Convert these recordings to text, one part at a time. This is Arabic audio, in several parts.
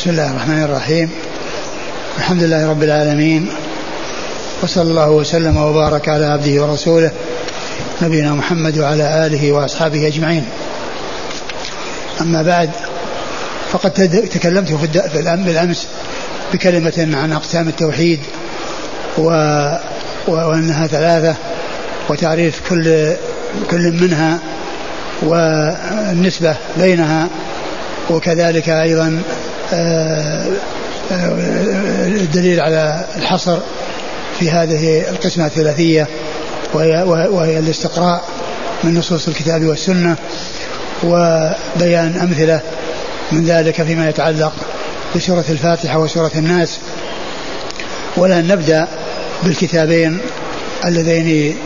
بسم الله الرحمن الرحيم. الحمد لله رب العالمين، وصلى الله وسلم وبارك على عبده ورسوله نبينا محمد وعلى آله وأصحابه أجمعين. أما بعد، فقد تكلمت بالأمس بكلمة عن أقسام التوحيد وأنها ثلاثة، وتعريف كل منها والنسبة بينها، وكذلك أيضا الدليل على الحصر في هذه القسمة الثلاثية، وهي الاستقراء من نصوص الكتاب والسنة، وبيان أمثلة من ذلك فيما يتعلق بسورة الفاتحة وسورة الناس. ولن نبدأ بالكتابين اللذين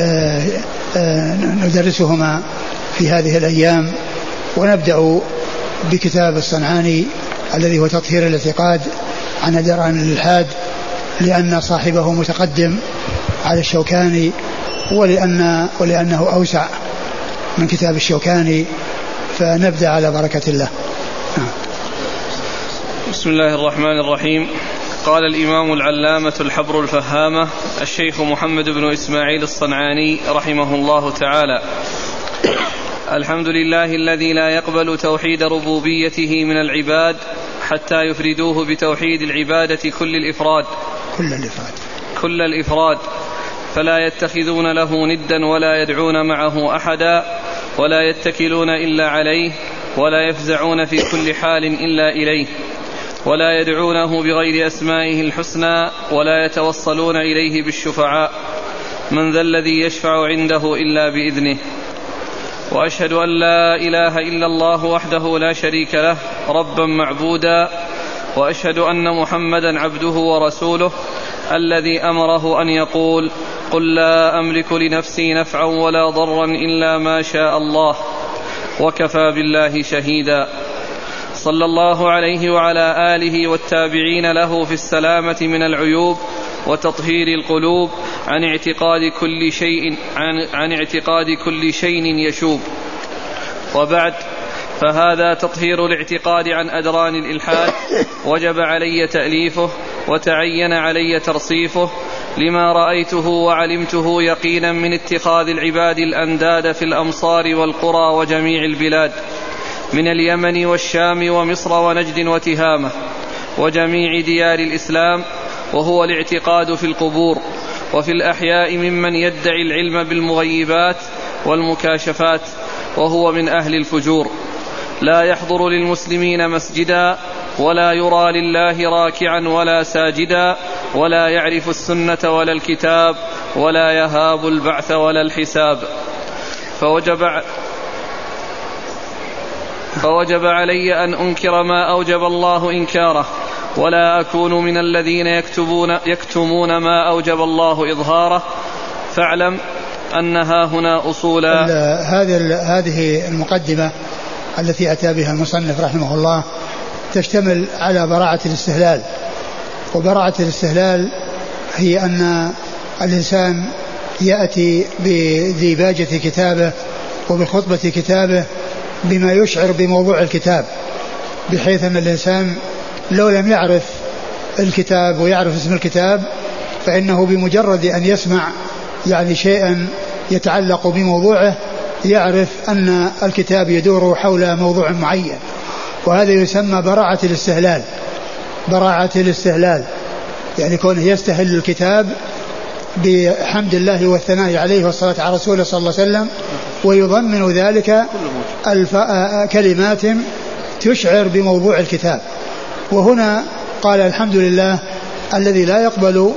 ندرسهما في هذه الأيام، ونبدأ بكتاب الصنعاني الذي هو تطهير الاعتقاد عن أدران الإلحاد، لأن صاحبه متقدم على الشوكاني، ولأنه أوسع من كتاب الشوكاني، فنبدأ على بركة الله. بسم الله الرحمن الرحيم. قال الإمام العلامة الحبر الفهامة الشيخ محمد بن إسماعيل الصنعاني رحمه الله تعالى: الحمد لله الذي لا يقبل توحيد ربوبيته من العباد حتى يفردوه بتوحيد العبادة كل الإفراد، فلا يتخذون له ندا ولا يدعون معه أحدا ولا يتكلون إلا عليه ولا يفزعون في كل حال إلا إليه ولا يدعونه بغير أسمائه الحسنى ولا يتوصلون إليه بالشفعاء. من ذا الذي يشفع عنده إلا بإذنه. وأشهد أن لا إله إلا الله وحده لا شريك له ربا معبودا، وأشهد أن محمدا عبده ورسوله الذي أمره أن يقول: قل لا أملك لنفسي نفعا ولا ضرا إلا ما شاء الله، وكفى بالله شهيدا. صلى الله عليه وعلى آله والتابعين له في السلامة من العيوب وتطهير القلوب عن اعتقاد كل شيء يشوب. وبعد، فهذا تطهير الاعتقاد عن أدران الإلحاد وجب علي تأليفه وتعين علي ترصيفه، لما رأيته وعلمته يقينا من اتخاذ العباد الأنداد في الأمصار والقرى وجميع البلاد، من اليمن والشام ومصر ونجد وتهامة وجميع ديار الإسلام، وهو الاعتقاد في القبور وفي الأحياء ممن يدعي العلم بالمغيبات والمكاشفات، وهو من أهل الفجور. لا يحضر للمسلمين مسجدا ولا يرى لله راكعا ولا ساجدا، ولا يعرف السنة ولا الكتاب، ولا يهاب البعث ولا الحساب. فوجب علي أن أنكر ما أوجب الله إنكاره، ولا أكون من الذين يكتمون ما أوجب الله إظهاره. فاعلم أنها هنا أصولا. هذه المقدمة التي أتى بها المصنف رحمه الله تشتمل على براعة الاستهلال. وبراعة الاستهلال هي أن الإنسان يأتي بديباجة كتابه وبخطبة كتابه بما يشعر بموضوع الكتاب، بحيث أن الإنسان لو لم يعرف الكتاب ويعرف اسم الكتاب، فإنه بمجرد أن يسمع شيئا يتعلق بموضوعه يعرف أن الكتاب يدور حول موضوع معين، وهذا يسمى براعة الاستهلال. براعة الاستهلال كونه يستهل الكتاب بحمد الله والثناء عليه والصلاة على رسوله صلى الله عليه وسلم، ويضمن ذلك كلمات تشعر بموضوع الكتاب. وهنا قال: الحمد لله الذي لا يقبل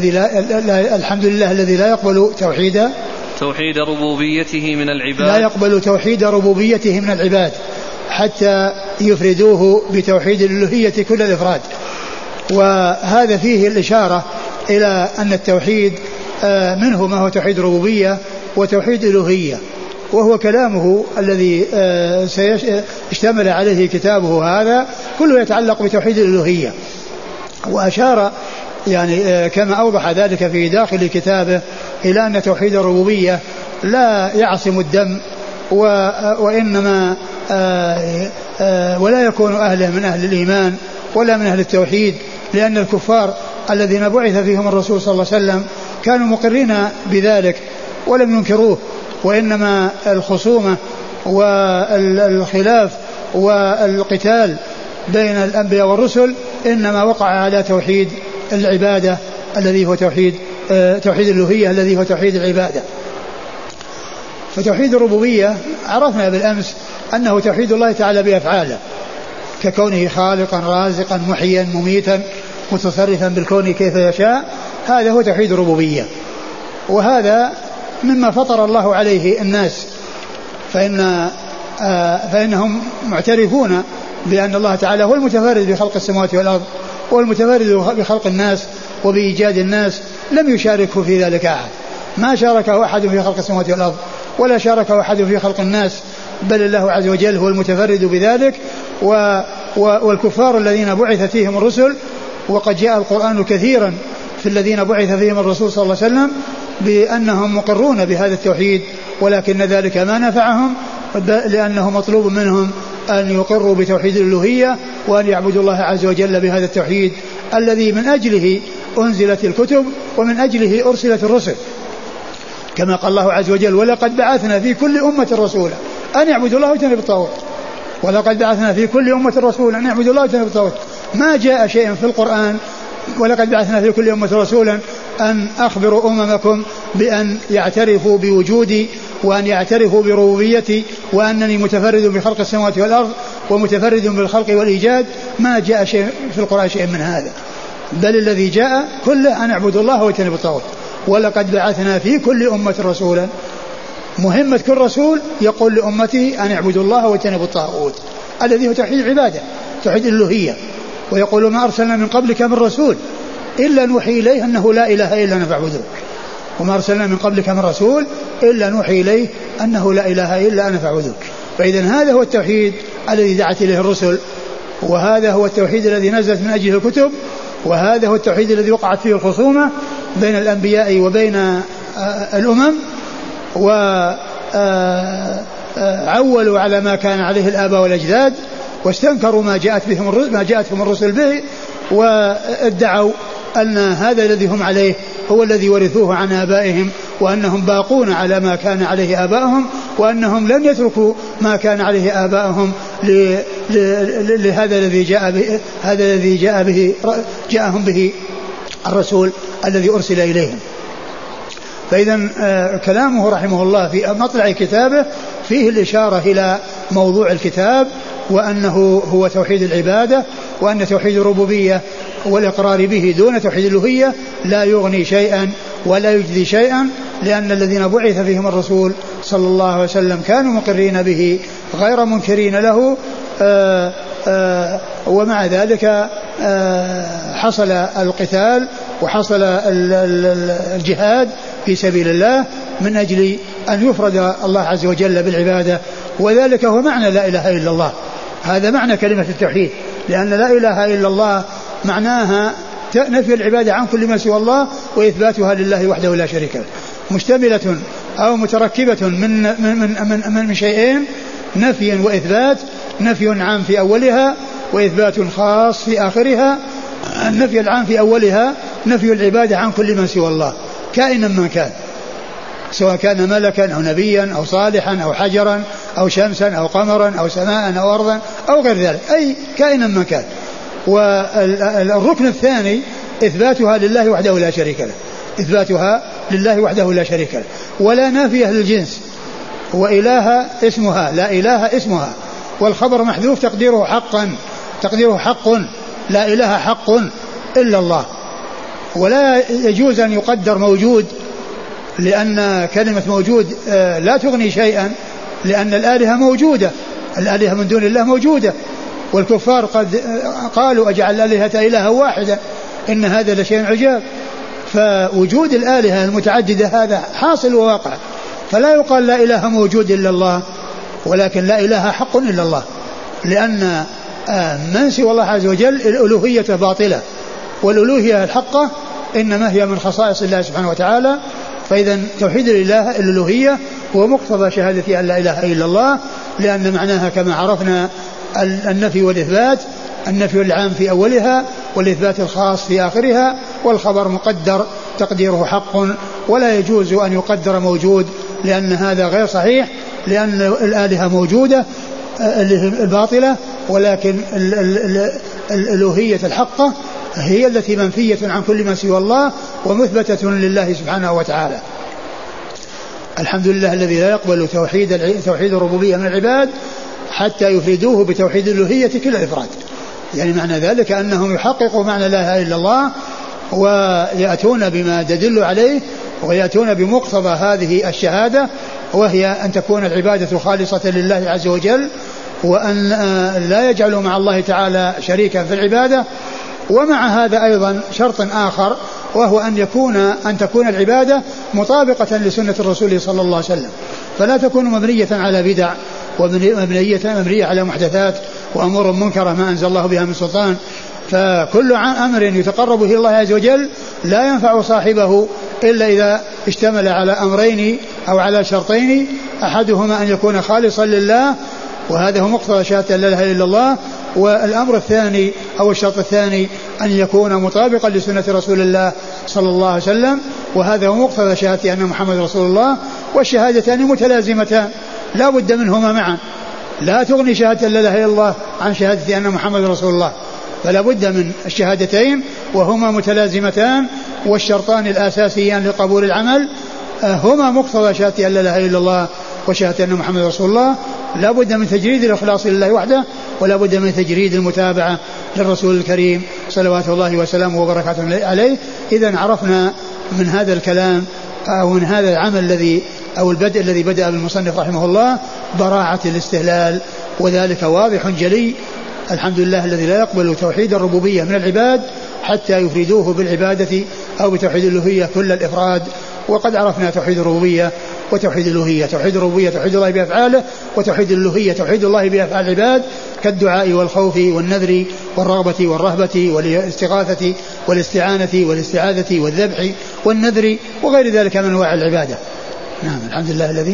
توحيد ربوبيته من العباد، لا يقبل توحيد ربوبيته من العباد حتى يفردوه بتوحيد الألوهية كل الإفراد. وهذا فيه الإشارة إلى أن التوحيد منه ما هو توحيد ربوبية وتوحيد ألوهية، وهو كلامه الذي سيشتمل عليه كتابه هذا كله يتعلق بتوحيد الألوهية. وأشار كما أوضح ذلك في داخل كتابه إلى أن توحيد الربوبية لا يعصم الدم وإنما ولا يكون أهله من أهل الإيمان ولا من أهل التوحيد، لأن الكفار الذين بعث فيهم الرسول صلى الله عليه وسلم كانوا مقرين بذلك ولم ينكروه، وإنما الخصومة والخلاف والقتال بين الأنبياء والرسل إنما وقع على توحيد العبادة الذي هو توحيد الألوهية الذي هو توحيد العبادة. فتوحيد الربوبية عرفنا بالأمس أنه توحيد الله تعالى بأفعاله، ككونه خالقا رازقا محيا مميتا متصرفا بالكون كيف يشاء، هذا هو توحيد الربوبية. وهذا مما فطر الله عليه الناس، فإنهم معترفون بأن الله تعالى هو المتفرد بخلق السماوات والأرض والمتفرد بخلق الناس وبإيجاد الناس، لم يشاركه في ذلك أحد، ما شاركه أحد في خلق السماوات والأرض ولا شاركه أحد في خلق الناس، بل الله عز وجل هو المتفرد بذلك. والكفار الذين بعث فيهم الرسل، وقد جاء القرآن كثيرا في الذين بعث فيهم الرسول صلى الله عليه وسلم بأنهم مقرون بهذا التوحيد، ولكن ذلك ما نفعهم، لأنه مطلوب منهم أن يقروا بتوحيد الألوهية وأن يعبدوا الله عز وجل بهذا التوحيد الذي من أجله أنزلت الكتب ومن أجله أرسلت الرسل، كما قال الله عز وجل: ولقد بعثنا في كل أمة رسولا أن يعبدوا الله واجتنبوا الطاغوت. ولقد بعثنا في كل أمة رسولا أن يعبدوا الله واجتنبوا الطاغوت. ما جاء شيء في القرآن ولقد بعثنا في كل أمة رسولا أن أخبروا أممكم بأن يعترفوا بوجودي وأن يعترفوا بربوبيتي وأنني متفرد بخلق السماوات والأرض ومتفرد بالخلق والإيجاد. ما جاء شيء في القرآن شيء من هذا، بل الذي جاء كله أن اعبدوا الله واجتنبوا الطاغوت. ولقد بعثنا في كل أمة رسولا، مهمة كل رسول يقول لأمته أن اعبدوا الله واجتنبوا الطاغوت الذي هو توحيد العبادة توحيد الألوهية. ويقول: ما أرسلنا من قبلك من رسول إلا نوحي إليه أنه لا إله إلا أنا فاعبدوه. وما أرسلنا من قبلك من رسول إلا نوحي إليه أنه لا إله إلا أنا فاعبدوه. فإذن هذا هو التوحيد الذي دعت إليه الرسل، وهذا هو التوحيد الذي نزلت من أجله الكتب، وهذا هو التوحيد الذي وقعت فيه الخصومة بين الأنبياء وبين الأمم، وعولوا على ما كان عليه الآباء والأجداد، واستنكروا ما جاءتهم الرسل به، وادعوا أن هذا الذي هم عليه هو الذي ورثوه عن آبائهم، وأنهم باقون على ما كان عليه آبائهم، وأنهم لن يتركوا ما كان عليه آبائهم لهذا الذي جاءهم به الرسول الذي أرسل إليهم. فإذا كلامه رحمه الله في مطلع كتابه فيه الإشارة إلى موضوع الكتاب، وأنه هو توحيد العبادة، وأن توحيد الربوبية والإقرار به دون توحيد الألوهية لا يغني شيئا ولا يجزي شيئا، لأن الذين بعث فيهم الرسول صلى الله عليه وسلم كانوا مقرين به غير منكرين له. ومع ذلك حصل القتال وحصل الجهاد في سبيل الله من أجل أن يفرد الله عز وجل بالعبادة، وذلك هو معنى لا إله إلا الله. هذا معنى كلمة التوحيد، لأن لا إله إلا الله معناها نفي العبادة عن كل ما سوى الله وإثباتها لله وحده لا شريك له، مشتملة أو متركبة من شيئين: نفي وإثبات، نفي عام في أولها وإثبات خاص في آخرها. النفي العام في أولها نفي العبادة عن كل من سوى الله كائنا من كان، سواء كان ملكا أو نبيا أو صالحا أو حجرا أو شمسا أو قمرا أو سماء أو أرضا أو غير ذلك، أي كائنا من كان. والركن الثاني إثباتها لله وحده لا شريك له، إثباتها لله وحده لا شريك له، ولا نافية للجنس، وإله اسمها، لا إله اسمها، والخبر محذوف تقديره حق، لا إله حق إلا الله. ولا يجوز أن يقدر موجود، لأن كلمة موجود لا تغني شيئا، لأن الآلهة موجودة، الآلهة من دون الله موجودة، والكفار قد قالوا أجعل الآلهة إلها واحدة إن هذا لشيء عجاب. فوجود الآلهة المتعددة هذا حاصل وواقع، فلا يقال لا إله موجود إلا الله، ولكن لا إله حق إلا الله، لأن من سوى الله عز وجل الألوهية باطلة، والألوهية الحقة إنما هي من خصائص الله سبحانه وتعالى. فإذا توحيد الألوهية هو مقتضى شهادة أن لا إله إلا الله، لأن معناها كما عرفنا النفي والإثبات، النفي العام في أولها والإثبات الخاص في آخرها، والخبر مقدر تقديره حق، ولا يجوز أن يقدر موجود لأن هذا غير صحيح، لأن الآلهة موجودة الباطلة، ولكن الألوهية الحقة هي التي منفية عن كل ما سوى الله ومثبتة لله سبحانه وتعالى. الحمد لله الذي لا يقبل توحيد الربوبية من العباد حتى يفردوه بتوحيد الألوهية كل الإفراد. يعني معنى ذلك أنهم يحققوا معنى لا إله إلا الله ويأتون بما تدل عليه ويأتون بمقتضى هذه الشهادة، وهي أن تكون العبادة خالصة لله عز وجل، وأن لا يجعلوا مع الله تعالى شريكا في العبادة. ومع هذا أيضا شرط آخر، وهو أن تكون العبادة مطابقة لسنة الرسول صلى الله عليه وسلم، فلا تكون مبنية على بدع ومبنية على محدثات وأمور منكرة ما أنزل الله بها من سلطان. فكل أمر يتقرب إلى الله عز وجل لا ينفع صاحبه إلا إذا اشتمل على أمرين أو على شرطين، أحدهما أن يكون خالصا لله، وهذا هو مقتضى شهادة لا إله إلا الله، والأمر الثاني أو الشرط الثاني أن يكون مطابقا لسنة رسول الله صلى الله عليه وسلم، وهذا هو مقتضى شهادة أن محمد رسول الله. والشهادتان متلازمتان لا بد منهما معا، لا تغني شهادة لا إله إلا الله عن شهادة أن محمد رسول الله، فلا بد من الشهادتين وهما متلازمتان. والشرطان الأساسيان لقبول العمل هما مقتضى شهادة لا إله إلا الله وشهادة أن محمد رسول الله. لا بد من تجريد الإخلاص لله وحده، ولا بد من تجريد المتابعة للرسول الكريم صلوات الله وسلامه وبركاته عليه. إذن عرفنا من هذا الكلام أو من هذا العمل الذي أو البدء الذي بدأ بالمصنف رحمه الله براعة الاستهلال، وذلك واضح جلي. الحمد لله الذي لا يقبل توحيد الربوبية من العباد حتى يفردوه بالعبادة أو بتوحيد الألوهية كل الإفراد. وقد عرفنا توحيد الربوبية وتوحيد الألوهية. توحيد الربوبية توحيد الله بأفعاله، وتوحيد الألوهية توحيد الله بأفعال العباد، كالدعاء والخوف والنذر والرغبة والرهبة والاستغاثة والاستعانة والاستعاذة والذبح والنذر وغير ذلك من أنواع العبادة. نعم. الحمد لله الذي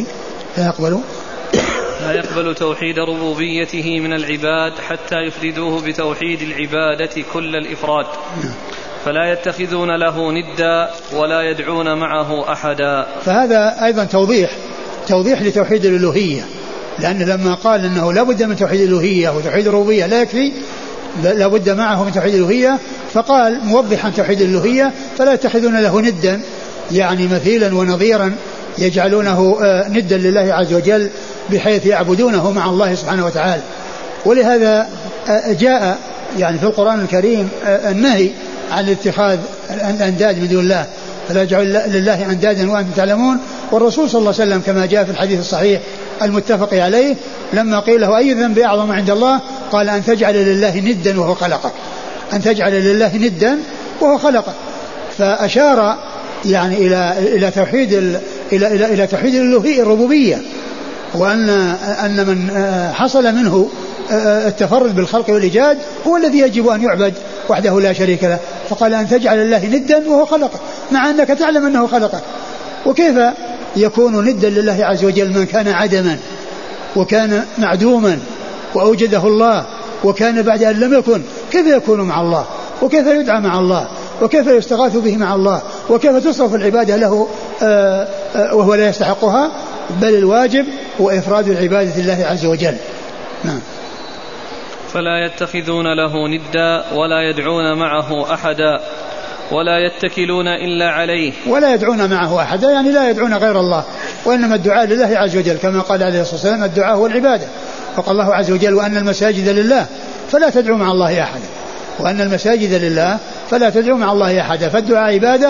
لا يقبل توحيد ربوبيته من العباد حتى يفردوه بتوحيد العبادة كل الإفراد، فلا يتخذون له ندا ولا يدعون معه أحدا. فهذا أيضا توضيح لتوحيد الألوهية، لأن لما قال أنه لا بد من توحيد الألوهية وتوحيد الربوبية لا يكفي، لا بد معه من توحيد الألوهية، فقال موضحا توحيد الألوهية فلا يتخذون له ندا، يعني مثيلا ونظيرا يجعلونه ندا لله عز وجل بحيث يعبدونه مع الله سبحانه وتعالى. ولهذا جاء يعني في القرآن الكريم النهي عن اتخاذ الأنداد من دون الله، فلا يجعل لله أندادا وأنتم تعلمون. والرسول صلى الله عليه وسلم كما جاء في الحديث الصحيح المتفق عليه لما قيل له أي ذنب أعظم عند الله قال أن تجعل لله ندا وهو خلقك، أن تجعل لله ندا وهو خلقك. فأشار يعني إلى توحيد إلى توحيد الربوبية، وأن من حصل منه التفرد بالخلق والإيجاد هو الذي يجب أن يعبد وحده لا شريك له. فقال أن تجعل الله ندا وهو خلقك، مع أنك تعلم أنه خلقك. وكيف يكون ندا لله عز وجل من كان عدما وكان معدوما وأوجده الله وكان بعد أن لم يكن؟ كيف يكون مع الله؟ وكيف يدعى مع الله؟ وكيف يستغاث به مع الله؟ وكيف تصرف العبادة له وهو لا يستحقها؟ بل الواجب هو إفراد العبادة لله عز وجل. نعم. فلا يتخذون له ندا ولا يدعون معه أحدا ولا يتكلون إلا عليه. ولا يدعون معه أحدا يعني لا يدعون غير الله، وإنما الدعاء لله عز وجل كما قال عليه الصلاة والسلام الدعاء هو العبادة. فقال الله عز وجل وأن المساجد لله فلا تدعوا مع الله أحدا، وأن المساجد لله فلا تدعوا مع الله أحدا. فالدعاء عبادة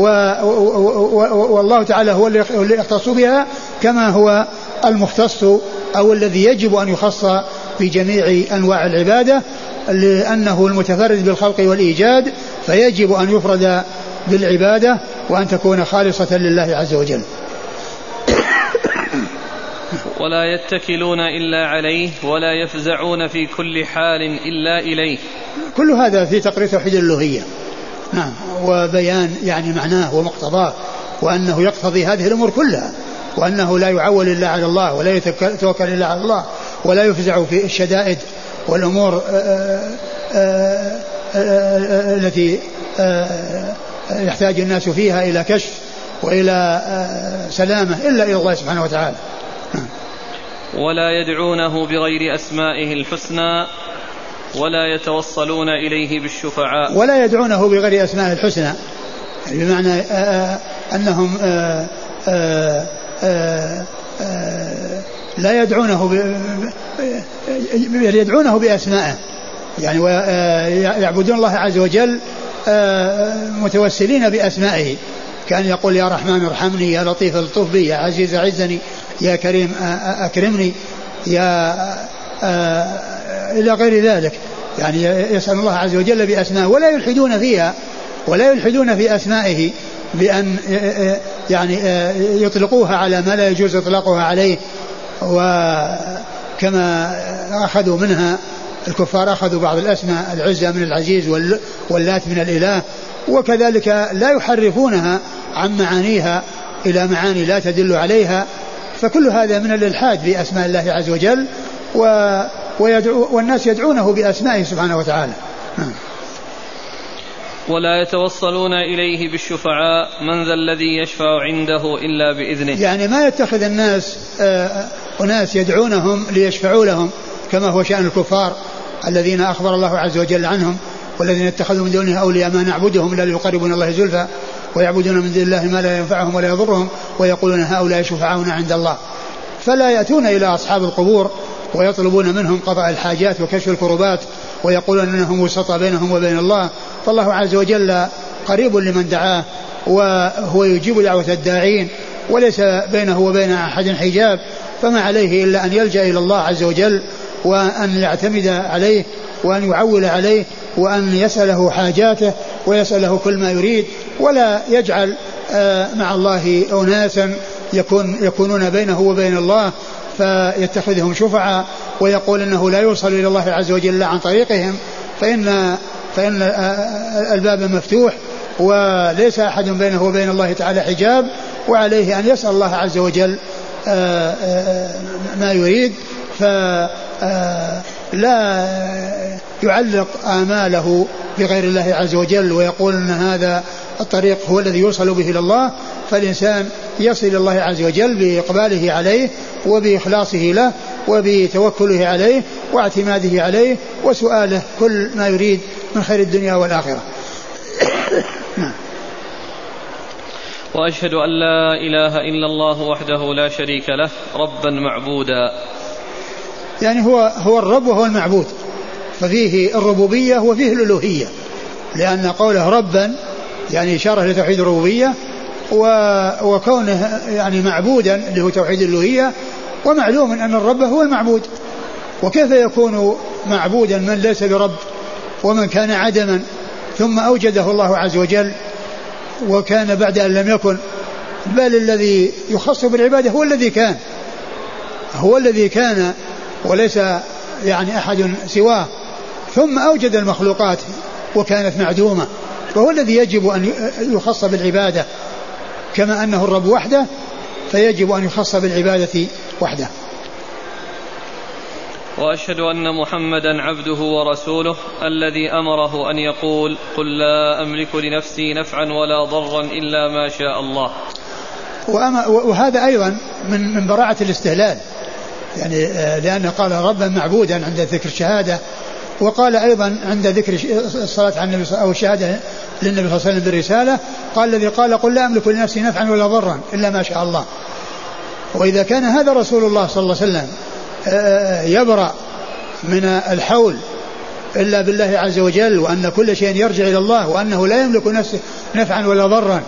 والله تعالى هو اللي يختص بها كما هو المختص أو الذي يجب أن يخص في جميع أنواع العبادة، لأنه المتفرد بالخلق والإيجاد، فيجب أن يفرد بالعبادة وأن تكون خالصة لله عز وجل. ولا يتكلون إلا عليه ولا يفزعون في كل حال إلا إليه. كل هذا في تقرير توحيد الألوهية. نعم. وبيان يعني معناه ومقتضاه، وأنه يقتضي هذه الأمور كلها، وأنه لا يعول إلا على الله ولا يتوكل إلا على الله، ولا يفزع في الشدائد والأمور التي يحتاج الناس فيها إلى كشف وإلى سلامة إلا إلى الله سبحانه وتعالى. ولا يدعونه بغير أسمائه الحسنى ولا يتوصلون إليه بالشفعاء. ولا يدعونه بغير أسمائه الحسنى بمعنى أنهم لا يدعونه بأسمائه يعني ويعبدون الله عز وجل متوسلين بأسمائه، كان يقول يا رحمن ارحمني، يا لطيف الطف بي، يا عزيز أعزني، يا كريم أكرمني، يا إلى غير ذلك. يعني يسأل الله عز وجل بأسمائه ولا يلحدون فيها ولا يلحدون في أسمائه بأن يعني يطلقوها على ما لا يجوز إطلاقها عليه، وكما أخذوا منها الكفار أخذوا بعض الأسماء، العزة من العزيز واللات من الإله، وكذلك لا يحرفونها عن معانيها إلى معاني لا تدل عليها، فكل هذا من الإلحاد بأسماء الله عز وجل، والناس يدعونه بأسمائه سبحانه وتعالى. ولا يتوصلون إليه بالشفعاء، من ذا الذي يشفع عنده إلا بإذنه. يعني ما يتخذ الناس أناس يدعونهم ليشفعوا لهم كما هو شأن الكفار الذين أخبر الله عز وجل عنهم، والذين اتخذوا من دونه أولياء ما نعبدهم إلا ليقربون الله زلفى ويعبدون من دون الله ما لا ينفعهم ولا يضرهم ويقولون هؤلاء شفعاؤنا عند الله. فلا يأتون إلى أصحاب القبور ويطلبون منهم قضاء الحاجات وكشف الكربات ويقولون أنهم وسطى بينهم وبين الله، فالله عز وجل قريب لمن دعاه وهو يجيب دعوة الداعين وليس بينه وبين أحد حجاب، فما عليه إلا أن يلجأ إلى الله عز وجل وأن يعتمد عليه وأن يعول عليه وأن يسأله حاجاته ويسأله كل ما يريد، ولا يجعل مع الله أناسا يكونون بينه وبين الله فيتخذهم شفعاء ويقول إنه لا يوصل إلى الله عز وجل عن طريقهم، فإن الباب مفتوح وليس أحد بينه وبين الله تعالى حجاب، وعليه أن يسأل الله عز وجل ما يريد، فلا يعلق آماله بغير الله عز وجل ويقول أن هذا الطريق هو الذي يوصل به إلى الله. فالإنسان يصل إلى الله عز وجل بإقباله عليه وبإخلاصه له وبتوكله عليه واعتماده عليه وسؤاله كل ما يريد من خير الدنيا والآخرة. وأشهد أن لا إله إلا الله وحده لا شريك له ربا معبودا. يعني هو الرب وهو المعبود، ففيه الربوبية وفيه الألوهية، لأن قوله ربا يعني إشارة لتوحيد الربوبية، وكونه يعني معبودا اللي هو توحيد الألوهية، ومعلوم أن الرب هو المعبود، وكيف يكون معبودا من ليس برب ومن كان عدما ثم أوجده الله عز وجل وكان بعد أن لم يكن، بل الذي يخص بالعبادة هو الذي كان وليس يعني أحد سواه، ثم أوجد المخلوقات وكانت معدومة، فهو الذي يجب أن يخص بالعبادة كما أنه الرب وحده، فيجب أن يخص بالعبادة وحده. وأشهد أن محمدا عبده ورسوله الذي أمره أن يقول قل لا أملك لنفسي نفعا ولا ضرا إلا ما شاء الله. وهذا أيضا من براعة الاستهلال، يعني لأنه قال ربا معبودا عند ذكر الشهادة، وقال أيضا عند ذكر الصلاة على النبي أو الشهادة للنبي صلى الله عليه وسلم بالرسالة، قال الذي قال قل لا أملك لنفسي نفعا ولا ضرا إلا ما شاء الله. وإذا كان هذا رسول الله صلى الله عليه وسلم يبرأ من الحول إلا بالله عز وجل، وأن كل شيء يرجع إلى الله، وأنه لا يملك نفسه نفعا ولا ضرا،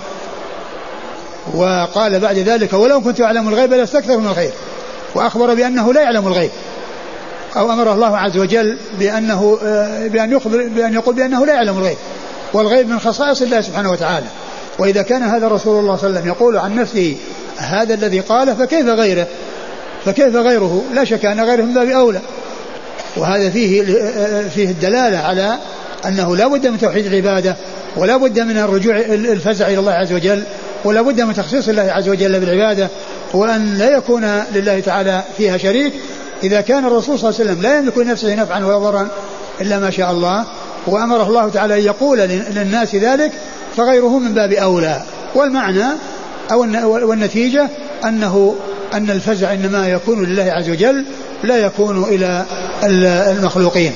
وقال بعد ذلك ولو كنت أعلم الغيب لاستكثر من الخير، وأخبر بأنه لا يعلم الغيب، أو أمر الله عز وجل بأن يقول بأنه لا يعلم الغيب، والغيب من خصائص الله سبحانه وتعالى. وإذا كان هذا رسول الله صلى الله عليه وسلم يقول عن نفسه هذا الذي قاله فكيف غيره؟ لا شك أن غيره من باب أولى. وهذا فيه الدلالة على أنه لا بد من توحيد العبادة، ولا بد من الرجوع الفزع إلى الله عز وجل، ولا بد من تخصيص الله عز وجل بالعبادة، وأن لا يكون لله تعالى فيها شريك. إذا كان الرسول صلى الله عليه وسلم لا يملك لنفسه نفعا ولا ضرا إلا ما شاء الله، وأمره الله تعالى أن يقول للناس ذلك فغيره من باب أولى. والمعنى والنتيجة أن الفزع إنما يكون لله عز وجل لا يكون إلى المخلوقين.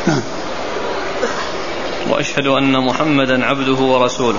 وأشهد أن محمدا عبده ورسوله.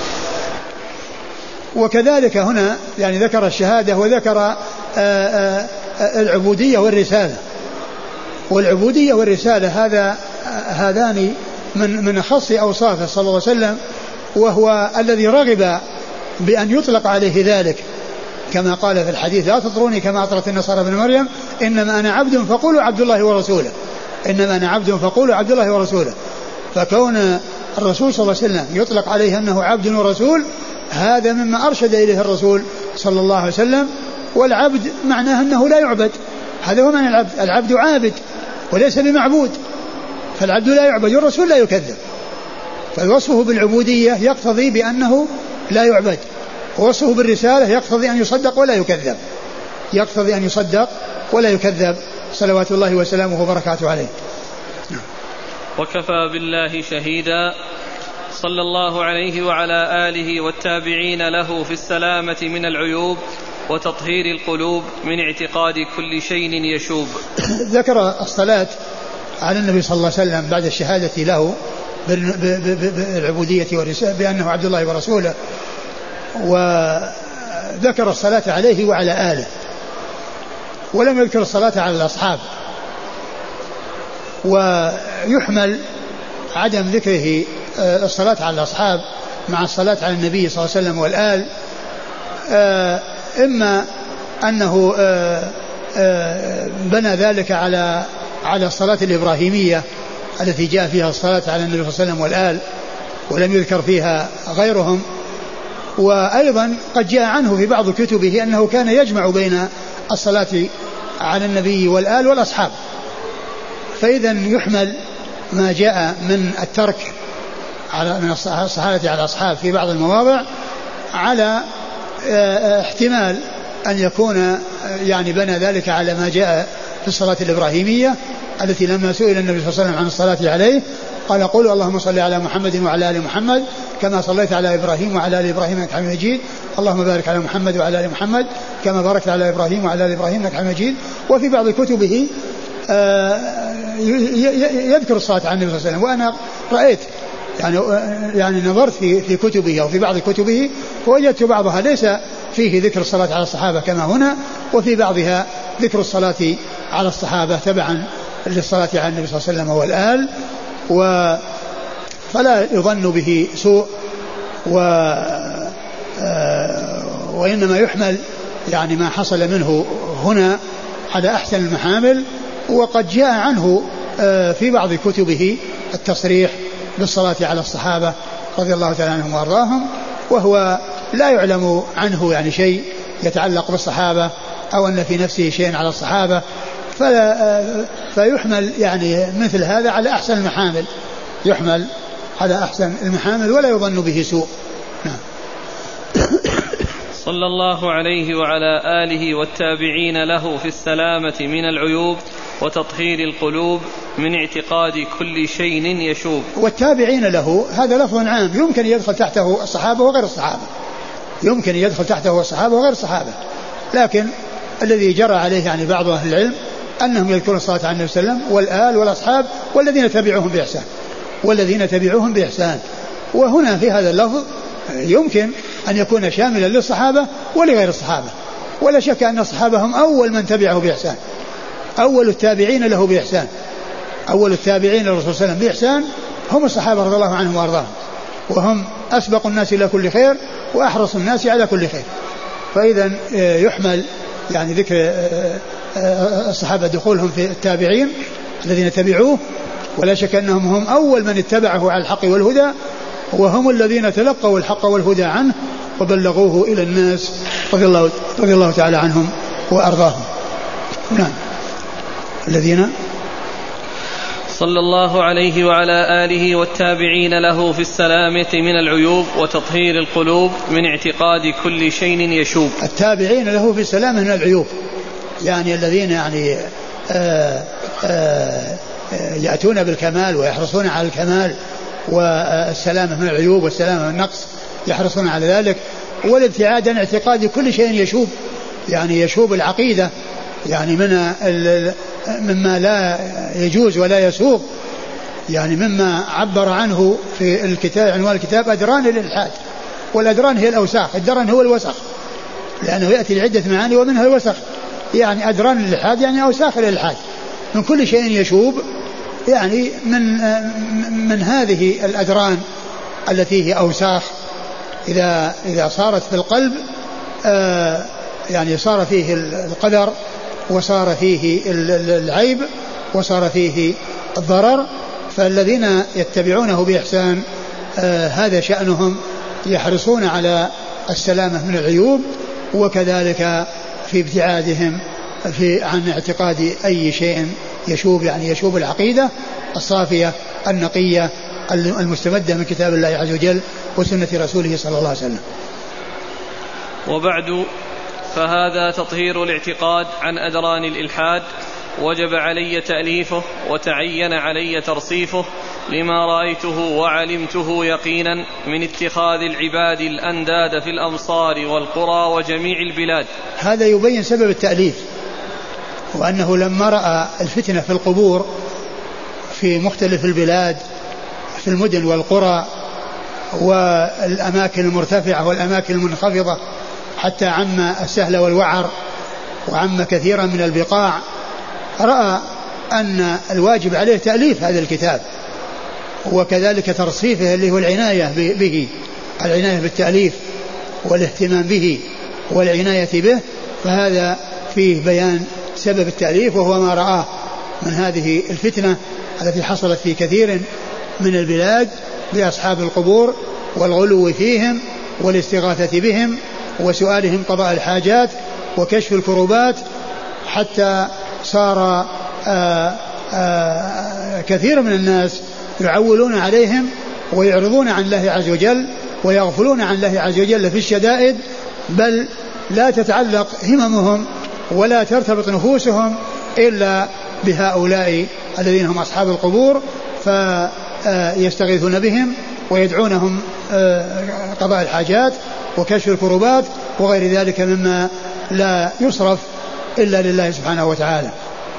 وكذلك هنا يعني ذكر الشهادة وذكر العبودية والرسالة. والعبودية والرسالة هذان من أخص أوصافه صلى الله عليه وسلم، وهو الذي رغب بأن يطلق عليه ذلك، كما قال في الحديث: لا تطروني كما أطرت النصارى ابن مريم، إنما أنا عبد فقولوا عبد الله ورسوله، إنما أنا عبد فقولوا عبد الله ورسوله. فكون الرسول صلى الله عليه وسلم يطلق عليه أنه عبد ورسول، هذا مما أرشد إليه الرسول صلى الله عليه وسلم. والعبد معناه أنه لا يعبد، هذا هو معنى العبد. العبد عابد وليس بمعبود، فالعبد لا يعبد والرسول لا يكذب. فوصفه بالعبودية يقتضي بأنه لا يعبد، ووصفه بالرسالة يقتضي أن يصدق ولا يكذب، يقتضي أن يصدق ولا يكذب، صلوات الله وسلامه وبركاته عليه. وكفى بالله شهيدا صلى الله عليه وعلى آله والتابعين له في السلامة من العيوب وتطهير القلوب من اعتقاد كل شيء يشوب. ذكر الصلاة على النبي صلى الله عليه وسلم بعد الشهادة له بالعبودية والرسالة بأنه عبد الله ورسوله، وذكر الصلاة عليه وعلى آله، ولم يذكر الصلاة على الأصحاب. ويحمل عدم ذكره الصلاة على الأصحاب مع الصلاة على النبي صلى الله عليه وسلم والآل، إما أنه بنى ذلك على الصلاة الإبراهيمية التي جاء فيها الصلاة على النبي صلى الله عليه وسلم والآل ولم يذكر فيها غيرهم. وأيضا قد جاء عنه في بعض كتبه أنه كان يجمع بين الصلاة على النبي والآل والأصحاب. فإذا يحمل ما جاء من الترك من الصحابة على الأصحاب في بعض المواضع على احتمال أن يكون يعني بنى ذلك على ما جاء في الصلاة الإبراهيمية التي لما سئل النبي صلى الله عليه وسلم عن الصلاة عليه قال: قولوا اللهم صل على محمد وعلى آل محمد كما صليت على إبراهيم وعلى آل إبراهيم إنك حميد مجيد، اللهم بارك على محمد وعلى آل محمد كما باركت على إبراهيم وعلى آل إبراهيم إنك حميد مجيد. وفي بعض كتبه يذكر الصلاة على النبي صلى الله عليه وسلم، وأنا رأيت يعني نظرت في كتبه أو في بعض كتبه فوجدت بعضها ليس فيه ذكر الصلاة على الصحابة كما هنا، وفي بعضها ذكر الصلاة على الصحابة تبعا للصلاة على النبي صلى الله عليه وسلم والآل، فلا يظن به سوء، وإنما يحمل يعني ما حصل منه هنا على أحسن المحامل. وقد جاء عنه في بعض كتبه التصريح بالصلاة على الصحابة رضي الله تعالى عنهم وأرضاهم، وهو لا يعلم عنه يعني شيء يتعلق بالصحابة أو أن في نفسه شيء على الصحابة، فيحمل يعني مثل هذا على أحسن المحامل، يحمل على أحسن المحامل ولا يظن به سوء. صلى الله عليه وعلى آله والتابعين له في السلامة من العيوب وتطهير القلوب من اعتقاد كل شيء يشوب. والتابعين له هذا لفظ عام يمكن يدخل تحته الصحابة وغير الصحابة، يمكن يدخل تحته الصحابة وغير الصحابة، لكن الذي جرى عليه يعني بعض أهل العلم أنهم يذكرون الصلاة على النبي صلى الله عليه وسلم والآل والأصحاب والذين تبعوهم بإحسان، والذين تبعوهم بإحسان. وهنا في هذا اللفظ يمكن أن يكون شاملا للصحابة ولغير الصحابة، ولا شك أن الصحابة هم أول من تبعه بإحسان، أول التابعين له بإحسان، أول التابعين للرسول صلى الله عليه وسلم بإحسان هم الصحابة رضي الله عنهم وأرضاهم، وهم أسبق الناس إلى كل خير وأحرص الناس على كل خير. فإذا يحمل يعني ذكر الصحابة دخولهم في التابعين الذين تبعوه، ولا شك أنهم هم أول من اتبعه على الحق والهدى، وهم الذين تلقوا الحق والهدى عنه وبلغوه إلى الناس رضي الله تعالى عنهم وأرضاهم. نعم. الذين صلى الله عليه وعلى آله والتابعين له في السلامة من العيوب وتطهير القلوب من اعتقاد كل شيء يشوب. التابعين له في السلامة من العيوب، يعني الذين يعني يأتون بالكمال ويحرصون على الكمال والسلامة من العيوب والسلامة من النقص، يحرصون على ذلك. والابتعاد عن اعتقاد كل شيء يشوب، يعني يشوب العقيدة، يعني مما لا يجوز ولا يسوغ، يعني مما عبر عنه في الكتاب عنوان الكتاب أدران الإلحاد. والأدران هي الأوساخ، الدرن هو الوسخ، لأنه يأتي لعدة معاني ومنها الوسخ، يعني أدران الإلحاد يعني أوساخ الإلحاد، من كل شيء يشوب، يعني من هذه الأدران التي هي أوساخ إذا صارت في القلب يعني صار فيه القدر وصار فيه العيب وصار فيه الضرر. فالذين يتبعونه بإحسان هذا شأنهم، يحرصون على السلامة من العيوب، وكذلك في ابتعادهم عن اعتقاد أي شيء يشوب، يعني يشوب العقيدة الصافية النقية المستمدة من كتاب الله عز وجل وسنة رسوله صلى الله عليه وسلم. وبعد، فهذا تطهير الاعتقاد عن أدران الإلحاد، وجب علي تأليفه وتعين علي ترصيفه، لما رأيته وعلمته يقينا من اتخاذ العباد الأنداد في الأمصار والقرى وجميع البلاد. هذا يبين سبب التأليف، وأنه لما رأى الفتنة في القبور في مختلف البلاد في المدن والقرى والأماكن المرتفعة والأماكن المنخفضة، حتى عم السهل والوعر وعم كثيرا من البقاع، رأى أن الواجب عليه تأليف هذا الكتاب، وكذلك ترصيفه اللي هو العناية به، العناية بالتأليف والاهتمام به والعناية به. فهذا فيه بيان سبب التأليف، وهو ما رآه من هذه الفتنة التي حصلت في كثير من البلاد بأصحاب القبور والغلو فيهم والاستغاثة بهم وسؤالهم قضاء الحاجات وكشف الكروبات، حتى صار كثير من الناس يعولون عليهم ويعرضون عن الله عز وجل ويغفلون عن الله عز وجل في الشدائد، بل لا تتعلق هممهم ولا ترتبط نفوسهم إلا بهؤلاء الذين هم أصحاب القبور، فيستغيثون بهم ويدعونهم قضاء الحاجات وكشف الكروبات وغير ذلك مما لا يصرف إلا لله سبحانه وتعالى.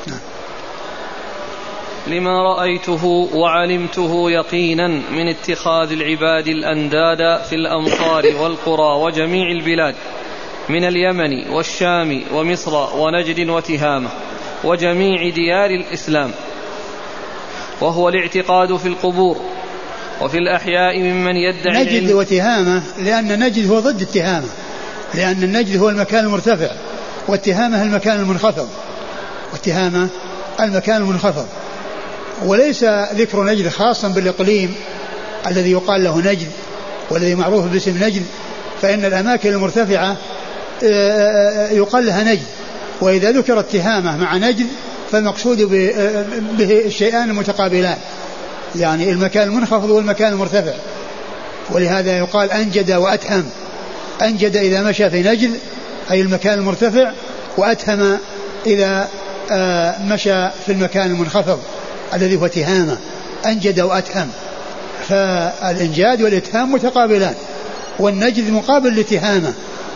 لما رأيته وعلمته يقينا من اتخاذ العباد الأنداد في الأمصار والقرى وجميع البلاد، من اليمن والشام ومصر ونجد وتهامة وجميع ديار الإسلام، وهو الاعتقاد في القبور وفي الأحياء ممن يدعي نجد وتهامة، لأن نجد هو ضد التهامة، لأن النجد هو المكان المرتفع والتهامة المكان المنخفض، والتهامة المكان المنخفض. وليس ذكر نجد خاصا بالإقليم الذي يقال له نجد والذي معروف باسم نجد، فإن الأماكن المرتفعة يقال لها نجد، وإذا ذكر التهامة مع نجد فالمقصود به الشيئان المتقابلان، يعني المكان المنخفض والمكان المرتفع. ولهذا يقال أنجد وأتهم، أنجد إذا مشى في نجد أي المكان المرتفع، وأتهم إذا مشى في المكان المنخفض الذي هو تهامة، أنجد وأتهم. فالإنجاد والإتهام متقابلان، والنجد مقابل لتهامة،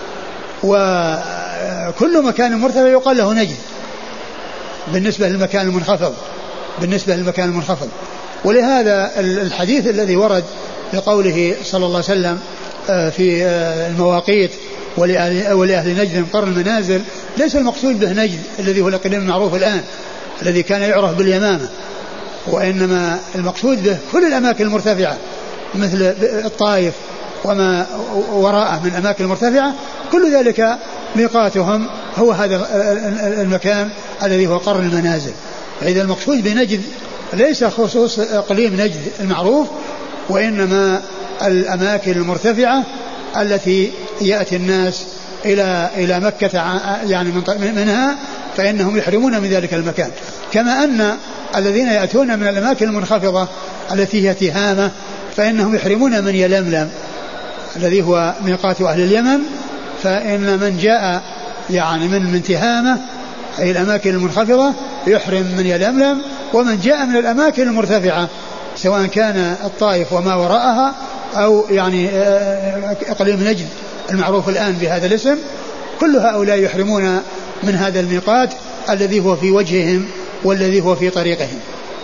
وكل مكان مرتفع يقال له نجد بالنسبة للمكان المنخفض، بالنسبة للمكان المنخفض. ولهذا الحديث الذي ورد بقوله صلى الله عليه وسلم في المواقيت ولأهل نجد قرن المنازل، ليس المقصود به نجد الذي هو الإقليم المعروف الآن الذي كان يعرف باليمامة، وإنما المقصود به كل الأماكن المرتفعة مثل الطائف وما وراءه من أماكن مرتفعة، كل ذلك ميقاتهم هو هذا المكان الذي هو قرن المنازل. إذا المقصود بنجد ليس خصوص إقليم نجد المعروف، وإنما الأماكن المرتفعة التي يأتي الناس إلى مكة يعني منها، فإنهم يحرمون من ذلك المكان. كما أن الذين يأتون من الأماكن المنخفضة التي هي تهامة فإنهم يحرمون من يلملم الذي هو ميقات أهل اليمن، فإن من جاء يعني من تهامة أي الأماكن المنخفضة يحرم من يلملم، ومن جاء من الأماكن المرتفعة سواء كان الطائف وما وراءها أو يعني إقليم نجد المعروف الآن بهذا الاسم، كل هؤلاء يحرمون من هذا الميقات الذي هو في وجههم والذي هو في طريقهم.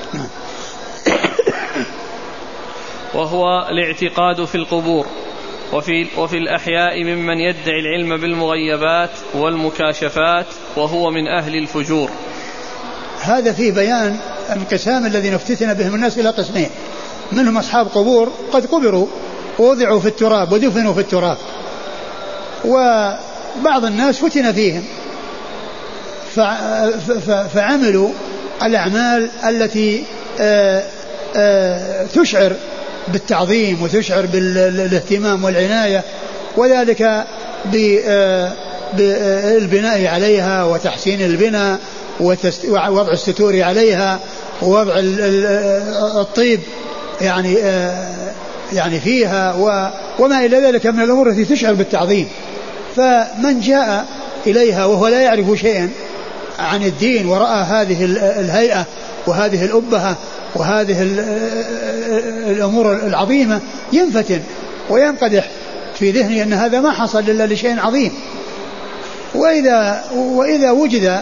وهو الاعتقاد في القبور وفي الأحياء ممن يدعي العلم بالمغيبات والمكاشفات وهو من أهل الفجور. هذا فيه بيان انقسام الذين افتتن بهم الناس إلى قسمين، منهم أصحاب قبور قد قبروا ووضعوا في التراب ودفنوا في التراب، وبعض الناس فتن فيهم فعملوا الأعمال التي تشعر بالتعظيم وتشعر بالاهتمام والعناية، وذلك بالبناء عليها وتحسين البناء ووضع الستور عليها ووضع الطيب يعني فيها وما إلى ذلك من الأمور التي تشعر بالتعظيم. فمن جاء إليها وهو لا يعرف شيئا عن الدين ورأى هذه الهيئة وهذه الأبهة وهذه الأمور العظيمة ينفتن وينقدح في ذهنه أن هذا ما حصل إلا لشيء عظيم. وإذا وجد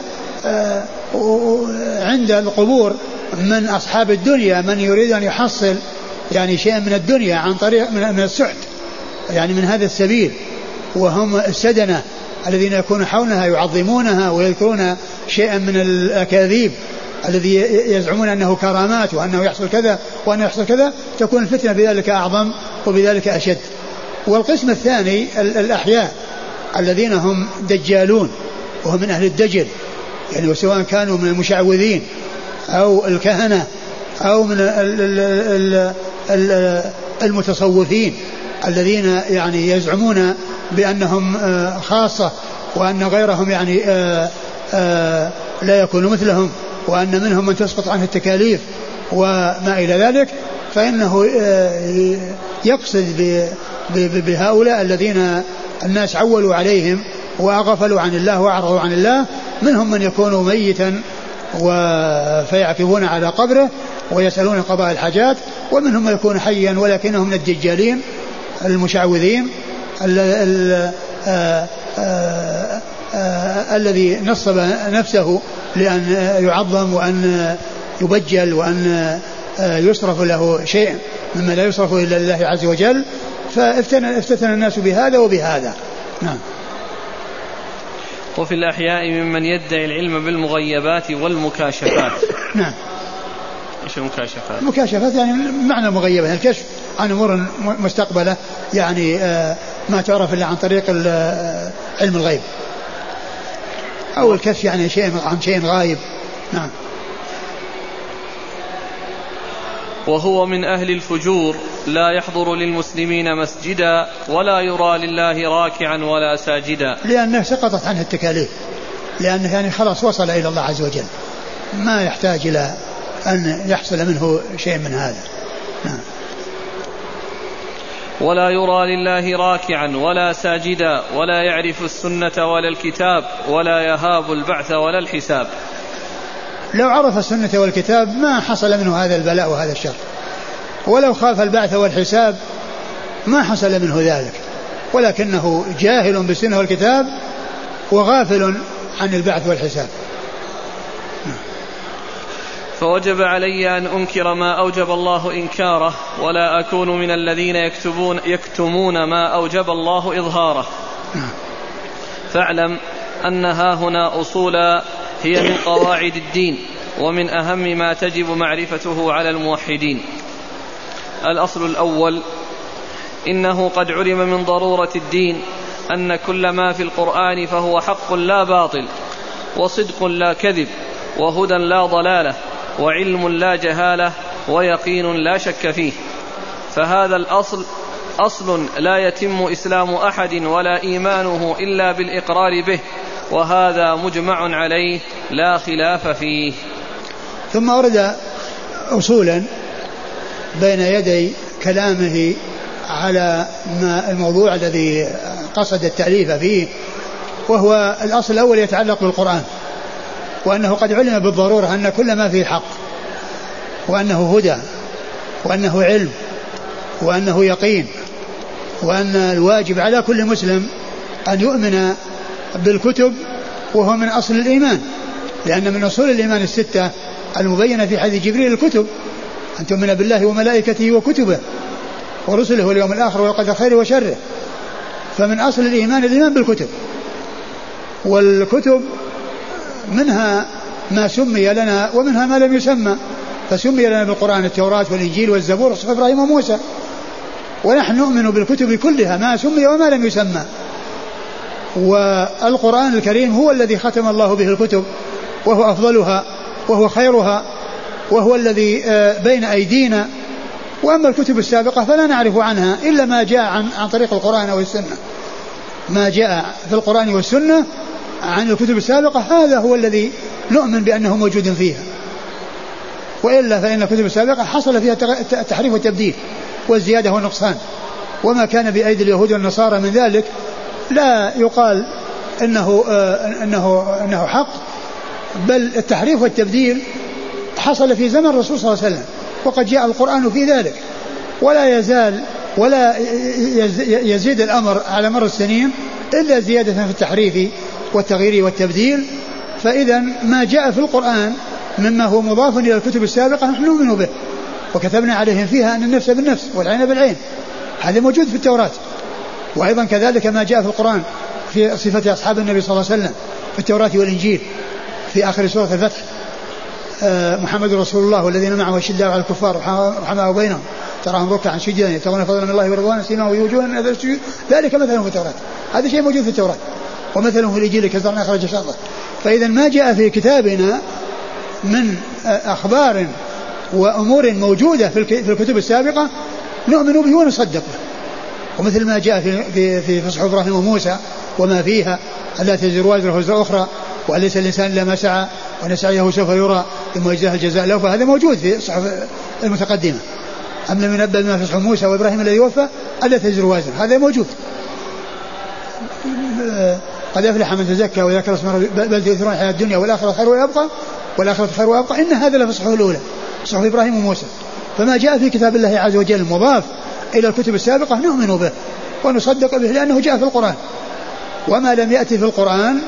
عند القبور من أصحاب الدنيا من يريد أن يحصل يعني شيئا من الدنيا عن طريق من السحت يعني من هذا السبيل، وهم السدنة الذين يكون حولها يعظمونها ويذكرون شيئا من الأكاذيب الذي يزعمون أنه كرامات وأنه يحصل كذا وأنه يحصل كذا، تكون الفتنة بذلك أعظم وبذلك أشد. والقسم الثاني الأحياء الذين هم دجالون وهم من أهل الدجل، يعني وسواء كانوا من المشعوذين أو الكهنة أو من المتصوفين الذين يعني يزعمون بأنهم خاصة وأن غيرهم يعني لا يكون مثلهم وأن منهم من تسقط عنه التكاليف وما إلى ذلك، فإنه يقصد بهؤلاء الذين الناس عولوا عليهم وأغفلوا عن الله وأعرضوا عن الله، منهم من يكون ميتا فيعكفون على قبره ويسألون قضاء الحاجات، ومنهم من يكون حيا ولكنهم من الدجالين المشعوذين الذي نصب نفسه لأن يعظم وأن يبجل وأن يصرف له شيء مما لا يصرف إلا لله عز وجل، فافتتن الناس بهذا وبهذا. نعم. وفي الأحياء ممن يدعي العلم بالمغيبات والمكاشفات. نعم. إيش المكاشفات؟ المكاشفات يعني معنى المغيبة، الكشف عن أمور مستقبلة، يعني ما تعرف إلا عن طريق علم الغيب، أو الكشف يعني شيء عن شيء غايب. نعم. وهو من أهل الفجور لا يحضر للمسلمين مسجدا ولا يرى لله راكعا ولا ساجدا، لأنه سقطت عنه التكاليف، لأنه يعني خلاص وصل إلى الله عز وجل، ما يحتاج إلى أن يحصل منه شيء من هذا. نعم. ولا يرى لله راكعا ولا ساجدا ولا يعرف السنة ولا الكتاب ولا يهاب البعث ولا الحساب. لو عرف السنة والكتاب ما حصل منه هذا البلاء وهذا الشر، ولو خاف البعث والحساب ما حصل منه ذلك، ولكنه جاهل بالسنة والكتاب وغافل عن البعث والحساب. فوجب علي أن أنكر ما أوجب الله إنكاره ولا أكون من الذين يكتمون ما أوجب الله إظهاره. فاعلم أن هاهنا أصولا هي من قواعد الدين ومن أهم ما تجب معرفته على الموحدين. الأصل الأول: إنه قد علم من ضرورة الدين أن كل ما في القرآن فهو حق لا باطل، وصدق لا كذب، وهدى لا ضلالة، وعلم لا جهالة، ويقين لا شك فيه. فهذا الأصل أصل لا يتم إسلام أحد ولا إيمانه إلا بالإقرار به، وهذا مجمع عليه لا خلاف فيه. ثم ورد أصولا بين يدي كلامه على ما الموضوع الذي قصد التأليف فيه، وهو الأصل الأول يتعلق بالقرآن، وأنه قد علم بالضرورة أن كل ما فيه حق وأنه هدى وأنه علم وأنه يقين، وأن الواجب على كل مسلم أن يؤمن بالكتب، وهو من أصل الإيمان، لأن من أصول الإيمان الستة المبينة في حديث جبريل الكتب، أن تؤمن بالله وملائكته وكتبه ورسله واليوم الآخر والقدر خيره وشره. فمن أصل الإيمان بالكتب، والكتب منها ما سمي لنا ومنها ما لم يسمى، فسمي لنا بالقرآن التوراة والإنجيل والزبور وصحف إبراهيم وموسى، ونحن نؤمن بالكتب كلها ما سمي وما لم يسمى. والقرآن الكريم هو الذي ختم الله به الكتب، وهو أفضلها وهو خيرها وهو الذي بين أيدينا. وأما الكتب السابقة فلا نعرف عنها إلا ما جاء عن طريق القرآن والسنة، ما جاء في القرآن والسنة عن الكتب السابقة هذا هو الذي نؤمن بأنه موجود فيها، وإلا فإن الكتب السابقة حصل فيها التحريف والتبديل والزيادة والنقصان، وما كان بأيدي اليهود والنصارى من ذلك لا يقال إنه حق، بل التحريف والتبديل حصل في زمن الرسول صلى الله عليه وسلم، وقد جاء القرآن في ذلك، ولا يزال ولا يزيد الأمر على مر السنين إلا زيادة في التحريف والتغيير والتبديل. فإذا ما جاء في القرآن مما هو مضاف إلى الكتب السابقة نحن نؤمن به، وكتبنا عليهم فيها أن النفس بالنفس والعين بالعين، هذا موجود في التوراة. وأيضا كذلك ما جاء في القرآن في صفة أصحاب النبي صلى الله عليه وسلم في التوراة والإنجيل في آخر سورة الفتح، محمد رسول الله والذين معه أشداء على الكفار رحماء بينهم تراهم ركعا سجدا يبتغون فضلا من الله ورضوانا سيماهم في وجوههم من أثر السجود ذلك مثلهم في التوراة، هذا شيء موجود في التوراة، ومثلهم في الإنجيل كزرع أخرج شطأه. فإذا ما جاء في كتابنا من أخبار وأمور موجودة في الكتب السابقة نؤمن به ونصدقه، ومثل ما جاء في صحف إبراهيم وموسى وما فيها ألا تزر وازرة وزر أخرى وليس الإنسان إلا ما سعى وأن سعيه سوف يرى ثم يجزاه الجزاء له، فهذا موجود في الصحف المتقدمة. أم لم ينبأ بما في صحف موسى وإبراهيم الذي وفى ألا تزر وازرة، هذا موجود. قد أفلح من تزكى وذكر اسم ربه بل تؤثرون الحياة الدنيا والآخرة خير ويبقى والآخرة خير ويبقى، إن هذا لفي الصحف الأولى صحف إبراهيم وموسى. فما جاء في كتاب الله عز وجل مضاف إلى الكتب السابقة نؤمن به ونصدق به لأنه جاء في القرآن. وما لم يأتي في القرآن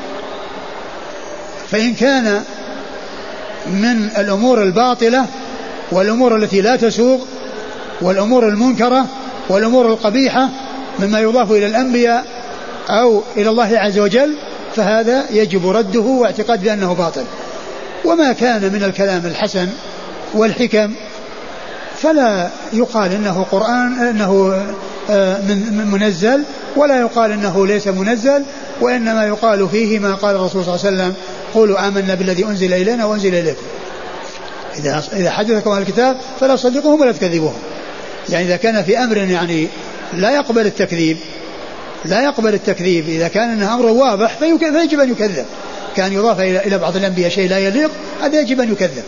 فإن كان من الأمور الباطلة والأمور التي لا تسوغ والأمور المنكرة والأمور القبيحة مما يضاف إلى الأنبياء أو إلى الله عز وجل فهذا يجب رده واعتقاد بأنه باطل. وما كان من الكلام الحسن والحكم فلا يقال إنه قرآن إنه منزل، ولا يقال إنه ليس منزل، وإنما يقال فيه ما قال الرسول صلى الله عليه وسلم قولوا آمنا بالذي أنزل إلينا وأنزل إليكم. إذا حدثكم عن الكتاب فلا تصدقوهم ولا تكذبوهم. يعني إذا كان في أمر يعني لا يقبل التكذيب إذا كان إنه أمر واضح فيجب أن يكذب. كان يضاف إلى بعض الأنبياء شيء لا يليق هذا يجب أن يكذب.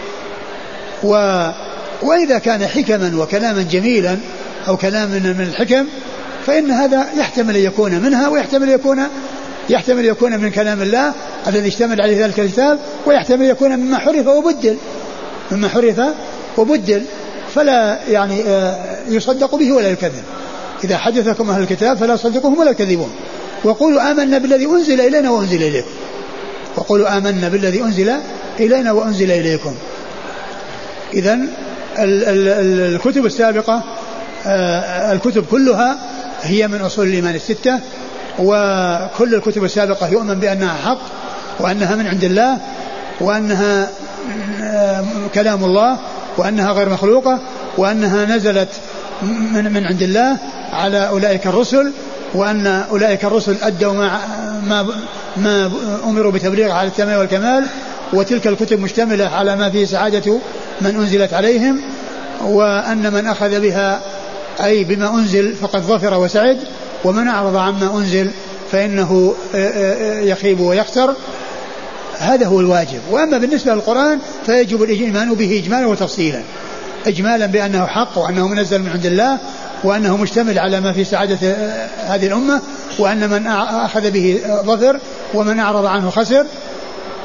وإذا كان حكما وكلاما جميلا أو كلام من الحكم فإن هذا يحتمل يكون منها ويحتمل يكون من كلام الله الذي اشتمل عليه ذلك الكتاب، ويحتمل يكون مما حرف وبدل فلا يعني يصدق به ولا يكذب. إذا حدثكم أهل الكتاب فلا صدقوهم ولا كذبون. وقولوا آمنا بالذي أنزل إلينا وأنزل إليكم. وقولوا آمنا بالذي أنزل إلينا وأنزل إليكم. إذن الكتب السابقة الكتب كلها هي من أصول الإيمان الستة، وكل الكتب السابقة يؤمن بأنها حق وأنها من عند الله وأنها كلام الله وأنها غير مخلوقة وأنها نزلت من عند الله على أولئك الرسل، وأن أولئك الرسل أدوا ما أمروا بتبليغه على التمام والكمال، وتلك الكتب مشتملة على ما فيه سعادة من أنزلت عليهم، وأن من أخذ بها أي بما أنزل فقد ظفر وسعد، ومن أعرض عما أنزل فإنه يخيب ويخسر. هذا هو الواجب. وأما بالنسبة للقرآن فيجب الإيمان به إجمالا وتفصيلا، إجمالا بأنه حق وأنه منزل من عند الله وأنه مشتمل على ما في سعادة هذه الأمة، وأن من أخذ به ظفر ومن أعرض عنه خسر.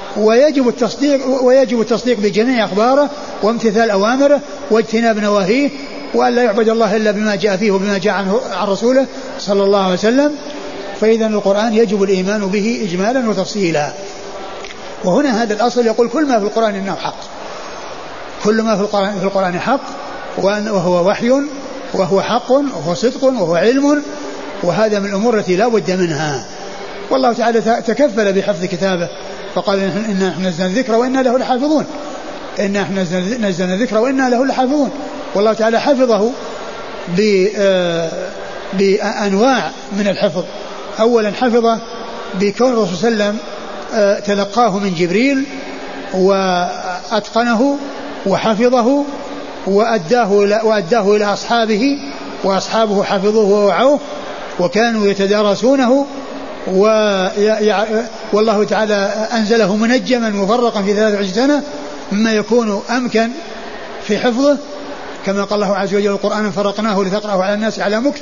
ويجب التصديق بجميع أخباره وامتثال أوامره واجتناب نواهيه، وأن لا يعبد الله إلا بما جاء فيه وبما جاء عن رسوله صلى الله عليه وسلم. فإذا القرآن يجب الإيمان به إجمالا وتفصيلا. وهنا هذا الأصل يقول كل ما في القرآن إنه حق، كل ما في القرآن حق، وهو وحي وهو حق وهو صدق وهو علم، وهذا من الأمور التي لا بد منها. والله تعالى تكفل بحفظ كتابه فقال إنا نزلنا الذكر وإنا له لحافظون، إنا نزلنا الذكر وإنا له لحافظون. والله تعالى حفظه بأنواع من الحفظ. أولا حفظه بكون الرسول صلى الله عليه وسلم تلقاه من جبريل وأتقنه وحفظه وأداه إلى أصحابه، وأصحابه حفظوه ووعوه وكانوا يتدارسونه، والله تعالى أنزله منجما مفرقا في 23 سنة مما يكون أمكن في حفظه، كما قال الله عز وجل القرآن فرقناه لتقرأه على الناس على مكث.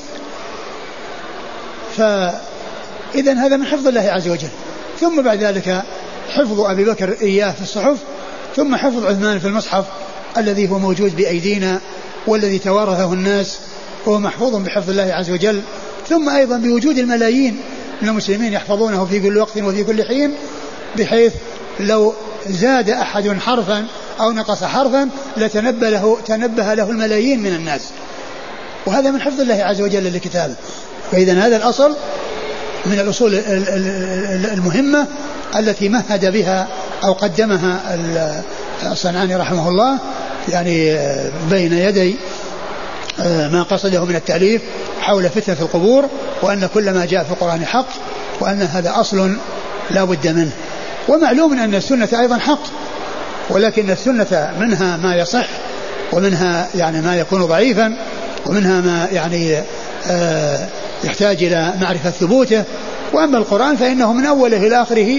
فإذا هذا من حفظ الله عز وجل. ثم بعد ذلك حفظ أبي بكر إياه في الصحف، ثم حفظ عثمان في المصحف الذي هو موجود بأيدينا والذي توارثه الناس وهو محفوظ بحفظ الله عز وجل. ثم أيضا بوجود الملايين من المسلمين يحفظونه في كل وقت وفي كل حين، بحيث لو زاد أحد حرفا أو نقص حرفا تنبه له الملايين من الناس، وهذا من حفظ الله عز وجل لكتابه. فإذا هذا الأصل من الأصول المهمة التي مهد بها أو قدمها الصنعاني رحمه الله يعني بين يدي ما قصده من التأليف حول فتنة القبور، وأن كل ما جاء في القرآن حق، وأن هذا أصل لا بد منه. ومعلوم أن السنة أيضا حق، ولكن السنة منها ما يصح ومنها يعني ما يكون ضعيفا، ومنها ما يعني يحتاج إلى معرفة ثبوته. وأما القرآن فإنه من أوله إلى آخره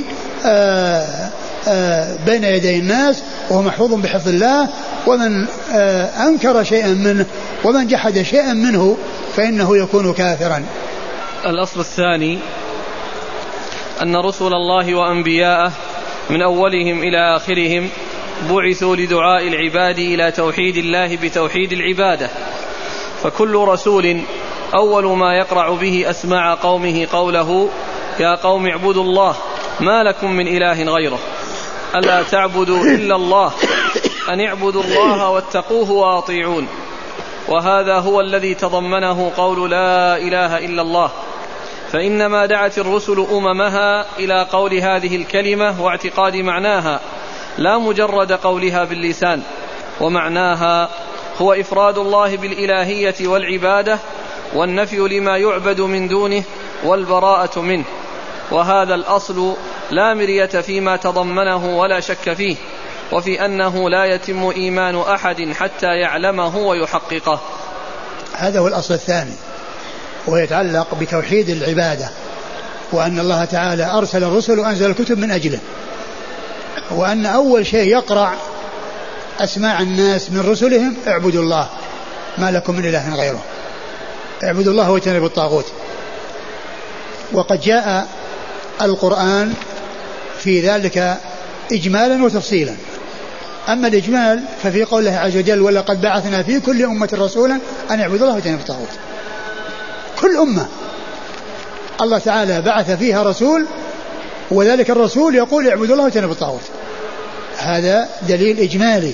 بين يدي الناس وهو محفوظ بحفظ الله، ومن أنكر شيئا منه ومن جحد شيئا منه فإنه يكون كافرا. الأصل الثاني أن رسل الله وأنبياءه من أولهم إلى آخرهم بعثوا لدعاء العباد إلى توحيد الله بتوحيد العبادة، فكل رسول أول ما يقرع به أسماع قومه قوله يا قوم اعبدوا الله ما لكم من إله غيره ألا تعبدوا إلا الله أن اعبدوا الله واتقوه وأطيعون. وهذا هو الذي تضمنه قول لا إله إلا الله، فإنما دعت الرسل أممها إلى قول هذه الكلمة واعتقاد معناها، لا مجرد قولها باللسان. ومعناها هو إفراد الله بالإلهية والعبادة، والنفي لما يعبد من دونه، والبراءة منه. وهذا الأصل لا مرية فيما تضمنه ولا شك فيه، وفي أنه لا يتم إيمان أحد حتى يعلمه ويحققه. هذا هو الأصل الثاني، ويتعلق بتوحيد العبادة، وأن الله تعالى أرسل الرسل وأنزل الكتب من أجله، وأن أول شيء يقرع أسماع الناس من رسلهم اعبدوا الله ما لكم من إله غيره، اعبدوا الله واجتنبوا الطاغوت. وقد جاء القرآن في ذلك إجمالا وتفصيلا. أما الإجمال ففي قوله عز وجل ولقد بعثنا في كل أمة رسولا أن اعبدوا الله واجتنبوا الطاغوت. كل أمة الله تعالى بعث فيها رسول، وذلك الرسول يقول اعبدوا الله واجتنبوا الطاغوت. هذا دليل إجمالي،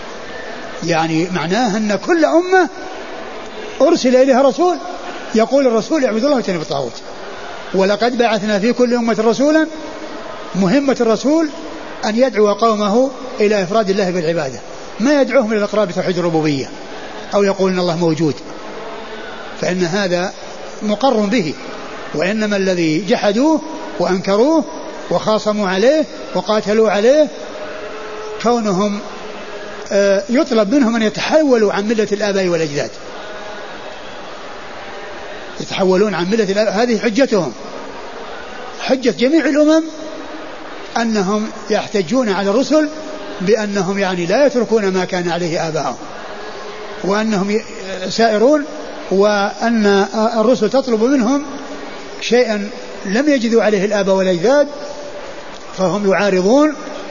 يعني معناه أن كل أمة أرسل إليها رسول يقول الرسول اعبدوا الله واجتنبوا الطاغوت. ولقد بعثنا في كل أمة رسولا، مهمة الرسول أن يدعو قومه إلى إفراد الله بالعبادة، ما يدعوهم إلى الإقرار بتوحيد الربوبية أو يقول إن الله موجود، فإن هذا مقر به. وإنما الذي جحدوه وأنكروه وخاصموا عليه وقاتلوا عليه كونهم يطلب منهم أن يتحولوا عن ملة الآباء والأجداد، يتحولون عن ملة الآباء. هذه حجتهم، حجة جميع الأمم أنهم يحتجون على الرسل بأنهم يعني لا يتركون ما كان عليه آباءهم، وأنهم سائرون، وأن الرسل تطلب منهم شيئا لم يجدوا عليه الآباء والأجداد، فهم يعارضون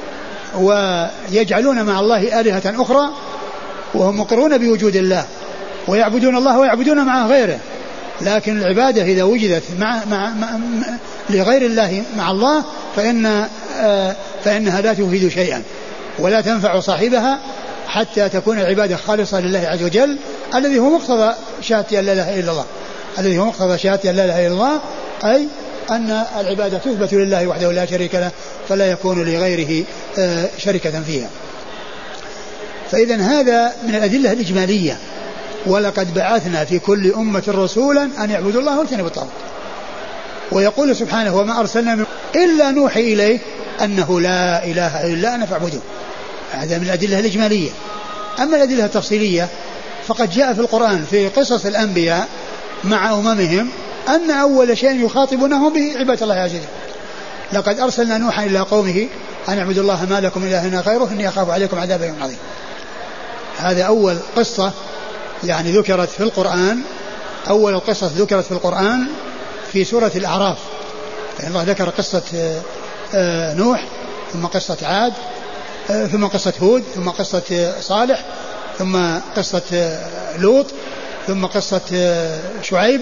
ويجعلون مع الله آلهة أخرى وهم مقرون بوجود الله ويعبدون الله ويعبدون معه غيره. لكن العبادة إذا وجدت لغير الله مع الله فإنها لا تفيد شيئا ولا تنفع صاحبها حتى تكون العبادة خالصة لله عز وجل الذي هو مقتضى شهادة لا إله إلا الله، الذي هو مقتضى شهادة لا إله إلا الله، أي أن العبادة تثبت لله وحده لا شريك له فلا يكون لغيره شركة فيها. فإذا هذا من الأدلة الإجمالية. ولقد بعثنا في كل أمة رسولا أن يعبدوا الله واجتنبوا الطاغوت. ويقول سبحانه وما أرسلنا إلا نوحي إليه أنه لا إله إلا أنا فاعبدوه. هذا من الأدلة الإجمالية. أما الأدلة التفصيلية فقد جاء في القرآن في قصص الأنبياء مع أممهم أن أول شيء يخاطبونهم به عبادة الله عز وجل. لقد أرسلنا نوحا إلى قومه أن اعبدوا الله ما لكم من إله غيره إني أخاف عليكم عذاب يوم عظيم. هذا أول قصة يعني ذكرت في القرآن، أول القصص ذكرت في القرآن في سورة الأعراف. فإن الله ذكر قصة نوح ثم قصة عاد ثم قصة هود ثم قصة صالح ثم قصة لوط ثم قصة شعيب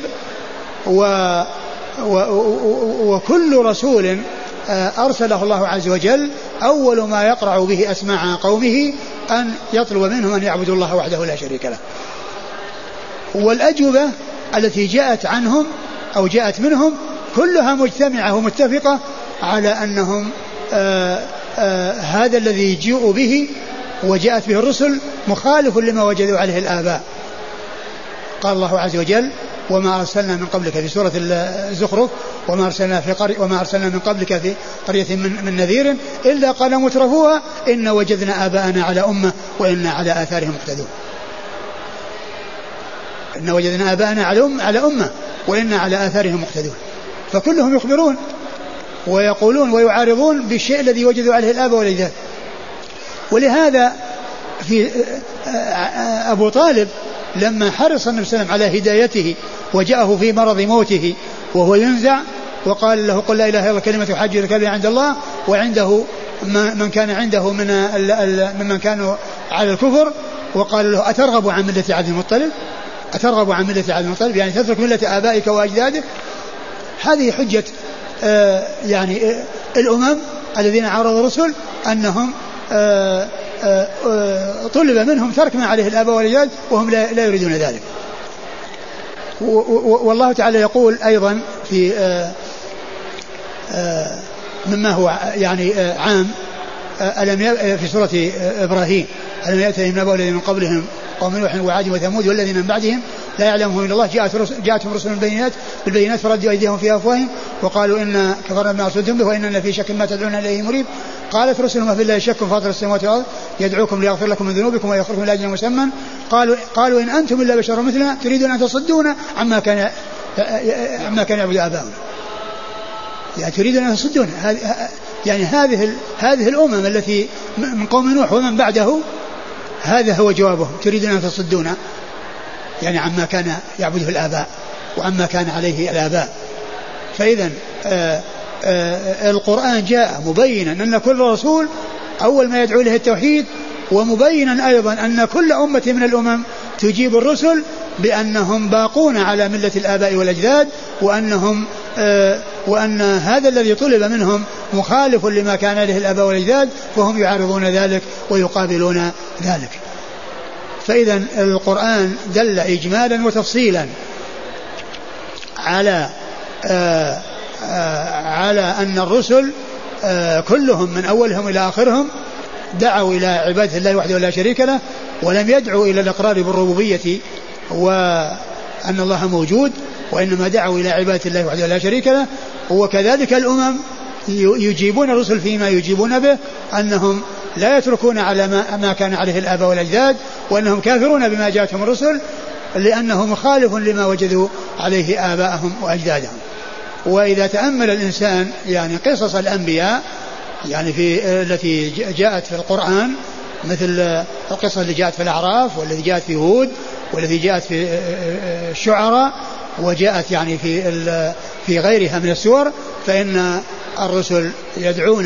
وكل رسول أرسله الله عز وجل أول ما يقرع به أسماع قومه أن يطلب منهم أن يعبدوا الله وحده لا شريك له. والأجوبة التي جاءت عنهم أو جاءت منهم كلها مجتمعة ومتفقة على أنهم هذا الذي جاءوا به وجاءت به الرسل مخالف لما وجدوا عليه الآباء. قال الله عز وجل وما أرسلنا من قبلك في سورة الزخرف وما أرسلنا من قبلك في قرية من نذير إلا قال مترفوها إن وجدنا آباءنا على أمة وإنا على آثارهم مقتدون. إن وجدنا آباءنا على أمة وإنا على آثارهم مقتدون. فكلهم يخبرون ويقولون ويعارضون بالشيء الذي وجدوا عليه الآباء والأجداد. ولهذا في أبو طالب لما حرص النبي صلى الله عليه وسلم على هدايته وجاءه في مرض موته وهو ينزع وقال له قل لا إله إلا الله كلمة حج لك بها عند الله وعنده من كان عنده ممن كانوا على الكفر وقال له أترغب عن ملة عبد المطلب أترغب عن ملة عبد المطلب يعني تترك ملة آبائك وأجدادك. هذه حجة يعني الأمم الذين عارضوا الرسل أنهم طلب منهم ترك ما عليه الآباء والأجداد وهم لا يريدون ذلك. والله تعالى يقول أيضا في مما هو يعني عام في سورة إبراهيم ألم يأتهم نبأ الذين من قبلهم قوم نوح وعاد وثمود والذين من بعدهم لا يعلمهم إلا الله جاءتهم رسل بالبينات فردوا أيديهم في أفواههم وقالوا إنا كفرنا بما أرسلتم به وإننا في شك ما تدعونا إليه مريب. قالت رسلهم في الله شك فاطر السماوات والأرض يدعوكم ليغفر لكم من ذنوبكم ويخرجكم من أجل مسمى قالوا إن أنتم إلا بشر مثلنا تريدون أن تصدونا عما كان يعبد آباؤنا. يعني تريدون أن تصدونا يعني هذه الأمم التي من قوم نوح ومن بعده هذا هو جوابهم تريدون أن تصدونا يعني عما كان يعبده الآباء وعما كان عليه الآباء. فإذا القرآن جاء مبينا أن كل رسول أول ما يدعو له التوحيد ومبينا أيضا أن كل أمة من الأمم تجيب الرسل بأنهم باقون على ملة الآباء والأجداد وأن هذا الذي طلب منهم مخالف لما كان عليه الآباء والأجداد وهم يعارضون ذلك ويقابلون ذلك. فإذا القرآن دل إجمالا وتفصيلا على أن الرسل كلهم من أولهم إلى آخرهم دعوا إلى عبادة الله وحده لا شريك له ولم يدعوا إلى الإقرار بالربوبية وأن الله موجود وإنما دعوا إلى عبادة الله وحده لا شريك له. وكذلك الأمم يجيبون الرسل فيما يجيبون به أنهم لا يتركون على ما كان عليه الآباء والأجداد وأنهم كافرون بما جاءتهم الرسل لأنه مخالف لما وجدوا عليه آباءهم وأجدادهم. وإذا تأمل الإنسان يعني قصص الأنبياء يعني التي جاءت في القرآن مثل القصة اللي جاءت في الأعراف والتي جاءت في هود والتي جاءت في الشعراء وجاءت يعني في غيرها من السور فإن الرسل يدعون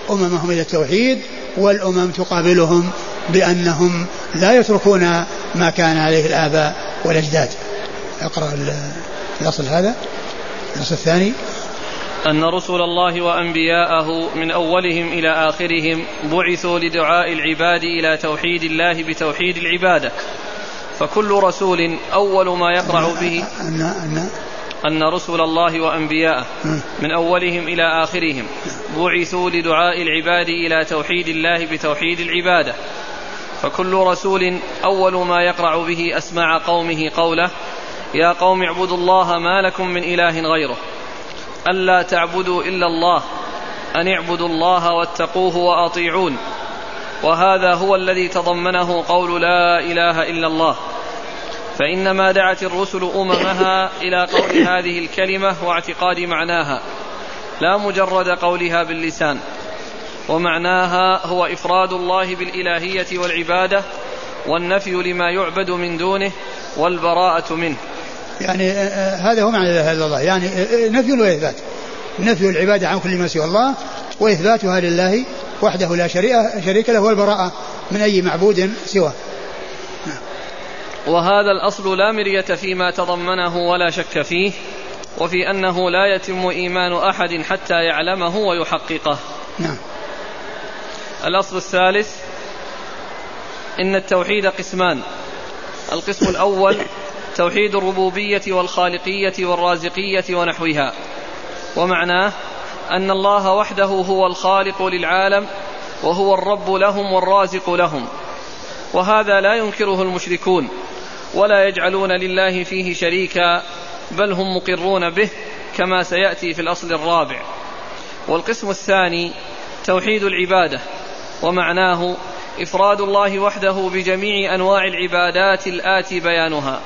أممهم إلى التوحيد، والأمم تقابلهم بأنهم لا يتركون ما كان عليه الآباء والأجداد. أقرأ الأصل هذا. الأصل الثاني أن رسل الله وأنبياءه من أولهم إلى آخرهم بعثوا لدعاء العباد إلى توحيد الله بتوحيد العبادة، فكل رسول أول ما يقرع به أن رسل الله وأنبياءه من أولهم إلى آخرهم بعثوا لدعاء العباد إلى توحيد الله بتوحيد العبادة، فكل رسول أول ما يقرع به أسماع قومه قوله: يا قوم اعبدوا الله ما لكم من إله غيره، ألا تعبدوا إلا الله، أن اعبدوا الله واتقوه وأطيعون. وهذا هو الذي تضمنه قول لا إله إلا الله، فإنما دعت الرسل أممها إلى قول هذه الكلمة واعتقاد معناها، لا مجرد قولها باللسان. ومعناها هو إفراد الله بالإلهية والعبادة، والنفي لما يعبد من دونه، والبراءة منه. يعني هذا هو معنى لا إله إلا الله، يعني نفي وإثبات، نفي العبادة عن كل ما سوى الله، وإثباتها لله وحده لا شريك له، والبراءة من أي معبود سواه. وهذا الأصل لا مرية فيما تضمنه ولا شك فيه، وفي أنه لا يتم إيمان أحد حتى يعلمه ويحققه. نعم. الأصل الثالث: إن التوحيد قسمان. القسم الأول توحيد الربوبية والخالقية والرازقية ونحوها، ومعناه أن الله وحده هو الخالق للعالم، وهو الرب لهم والرازق لهم، وهذا لا ينكره المشركون ولا يجعلون لله فيه شريكا، بل هم مقرون به كما سيأتي في الأصل الرابع. والقسم الثاني توحيد العبادة، ومعناه إفراد الله وحده بجميع أنواع العبادات الآتي بيانها،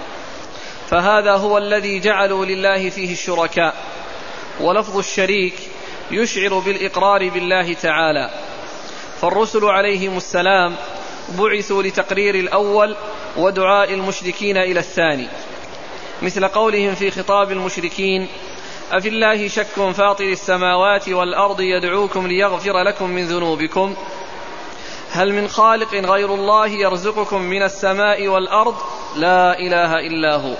فهذا هو الذي جعلوا لله فيه الشركاء. ولفظ الشريك يشعر بالإقرار بالله تعالى، فالرسل عليهم السلام بعثوا لتقرير الأول ودعاء المشركين إلى الثاني، مثل قولهم في خطاب المشركين: أفي الله شك فاطر السماوات والأرض يدعوكم ليغفر لكم من ذنوبكم، هل من خالق غير الله يرزقكم من السماء والأرض، لا إله إلا هو.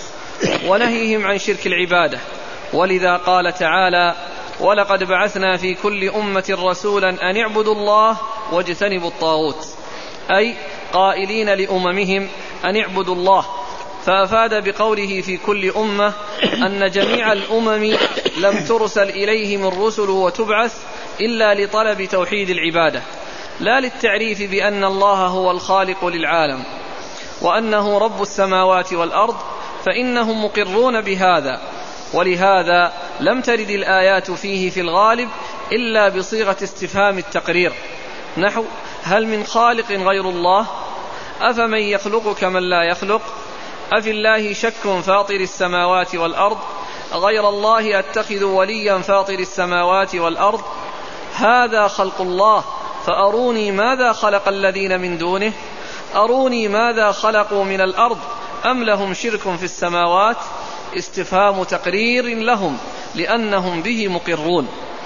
ونهيهم عن شرك العبادة، ولذا قال تعالى: ولقد بعثنا في كل أمة رسولا أن اعبدوا الله واجتنبوا الطاغوت، أي قائلين لأممهم أن اعبدوا الله، فأفاد بقوله في كل أمة أن جميع الأمم لم ترسل إليهم الرسل وتبعث إلا لطلب توحيد العبادة، لا للتعريف بأن الله هو الخالق للعالم وأنه رب السماوات والأرض، فإنهم مقرون بهذا، ولهذا لم ترد الآيات فيه في الغالب إلا بصيغة استفهام التقرير، نحو: هل من خالق غير الله، أفمن يخلق كمن لا يخلق، أفي الله شك فاطر السماوات والأرض، غير الله أتخذ وليا فاطر السماوات والأرض، هذا خلق الله فأروني ماذا خلق الذين من دونه، أروني ماذا خلقوا من الأرض، أم لهم شرك في السماوات. استفهام تقرير لهم لأنهم به مقرون.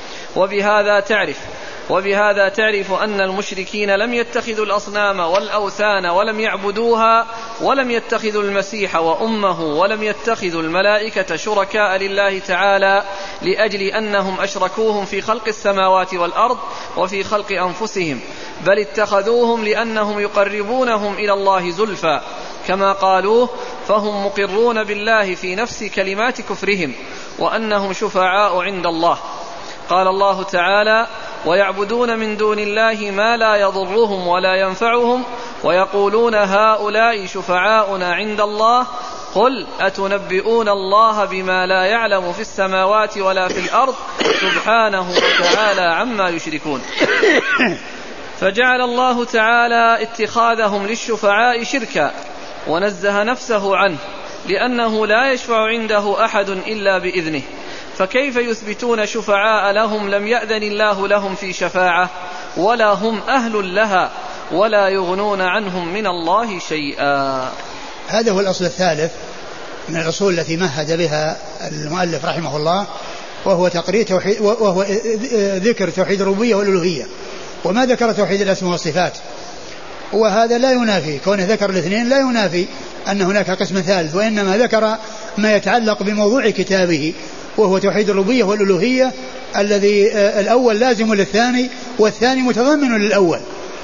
وبهذا تعرف أن المشركين لم يتخذوا الأصنام والأوثان ولم يعبدوها، ولم يتخذوا المسيح وأمه، ولم يتخذوا الملائكة شركاء لله تعالى لأجل أنهم أشركوهم في خلق السماوات والأرض وفي خلق أنفسهم، بل اتخذوهم لأنهم يقربونهم إلى الله زلفى كما قالوه، فهم مقرون بالله في نفس كلمات كفرهم وأنهم شفعاء عند الله. قال الله تعالى: ويعبدون من دون الله ما لا يضرهم ولا ينفعهم ويقولون هؤلاء شفعاؤنا عند الله، قل أتنبئون الله بما لا يعلم في السماوات ولا في الأرض سبحانه وتعالى عما يشركون. فجعل الله تعالى اتخاذهم للشفعاء شركا، ونزه نفسه عنه، لأنه لا يشفع عنده أحد إلا بإذنه، فكيف يثبتون شفعاء لهم لم يأذن الله لهم في شفاعة، ولا هم أهل لها، ولا يغنون عنهم من الله شيئا. هذا هو الأصل الثالث من الأصول التي مهد بها المؤلف رحمه الله، وهو تقرير توحيد، وهو ذكر توحيد الربوبية والألوهية، وما ذكر توحيد الأسماء والصفات. وهذا لا ينافي كونه ذكر الاثنين، لا ينافي أن هناك قسم ثالث، وإنما ذكر ما يتعلق بموضوع كتابه وهو توحيد الربوبية والألوهية، الذي الأول لازم للثاني والثاني متضمن للأول.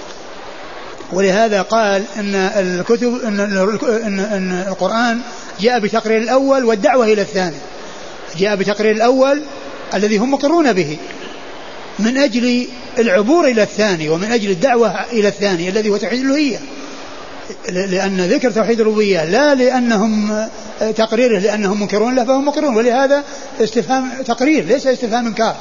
ولهذا قال إن الكتب إن القرآن جاء بتقرير الأول والدعوة إلى الثاني. جاء بتقرير الأول الذي هم مقرون به من أجل العبور إلى الثاني، ومن أجل الدعوة إلى الثاني الذي هو توحيد الألوهية، لأن ذكر توحيد الربوبية لا لأنهم تقريره لأنهم منكرون له فهم مقرون، ولهذا استفهام تقرير ليس استفهام إنكار.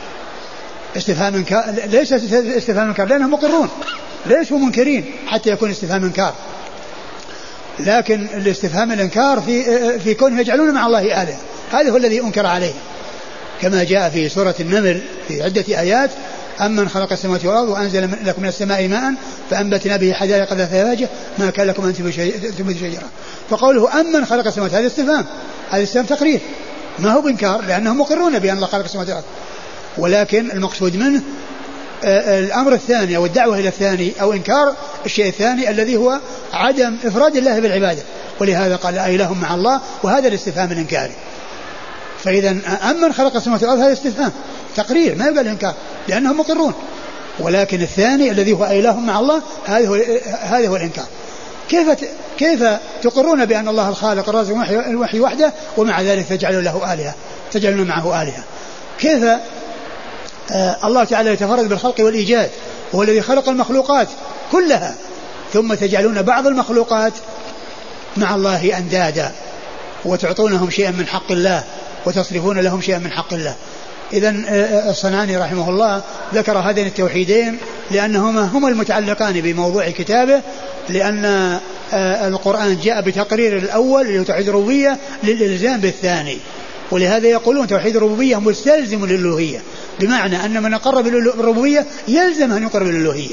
ليس استفهام إنكار لأنهم مقرون، ليسوا منكرين حتى يكون استفهام إنكار. لكن الاستفهام الإنكار في كونه يجعلون مع الله آلهة، هذا هو الذي أنكر عليه، كما جاء في سورة النمل في عدة آيات: أمن خلق السماوات والأرض وأنزل لكم من السماء ماء فأنبتنا به حدائق ذات فواكه ما كان لكم أن تنبتوا شجرة. فقوله أمن خلق السماوات هذا استفهام تقرير، ما هو بإنكار، لأنهم مقرون بأن الله خلق السماوات والأرض. ولكن المقصود منه الأمر الثاني أو الدعوة إلى الثاني أو إنكار الشيء الثاني الذي هو عدم إفراد الله بالعبادة. ولهذا قال أإله مع الله، وهذا الاستفهام الإنكاري. فإذا أمن خلق السماوات والأرض هذا استفهام تقرير ما يقال إنكار لأنهم مقرون. ولكن الثاني الذي هو أإله مع الله هذا هو الإنكار. كيف تقرون بأن الله الخالق الرازق الوحي وحده ومع ذلك تجعلون له آلهة، تجعلون معه آلهة؟ كيف الله تعالى يتفرد بالخلق والإيجاد وهو الذي خلق المخلوقات كلها، ثم تجعلون بعض المخلوقات مع الله أندادا وتعطونهم شيئا من حق الله وتصرفون لهم شيئا من حق الله؟ إذن الصنعاني رحمه الله ذكر هذين التوحيدين لأنهما هما المتعلقان بموضوع كتابه، لأن القرآن جاء بتقرير الأول اللي هو توحيد الربوبية للإلزام بالثاني. ولهذا يقولون توحيد الربوبية مستلزم للألوهية، بمعنى أن من أقر بالربوبية يلزم أن يقر بالألوهية.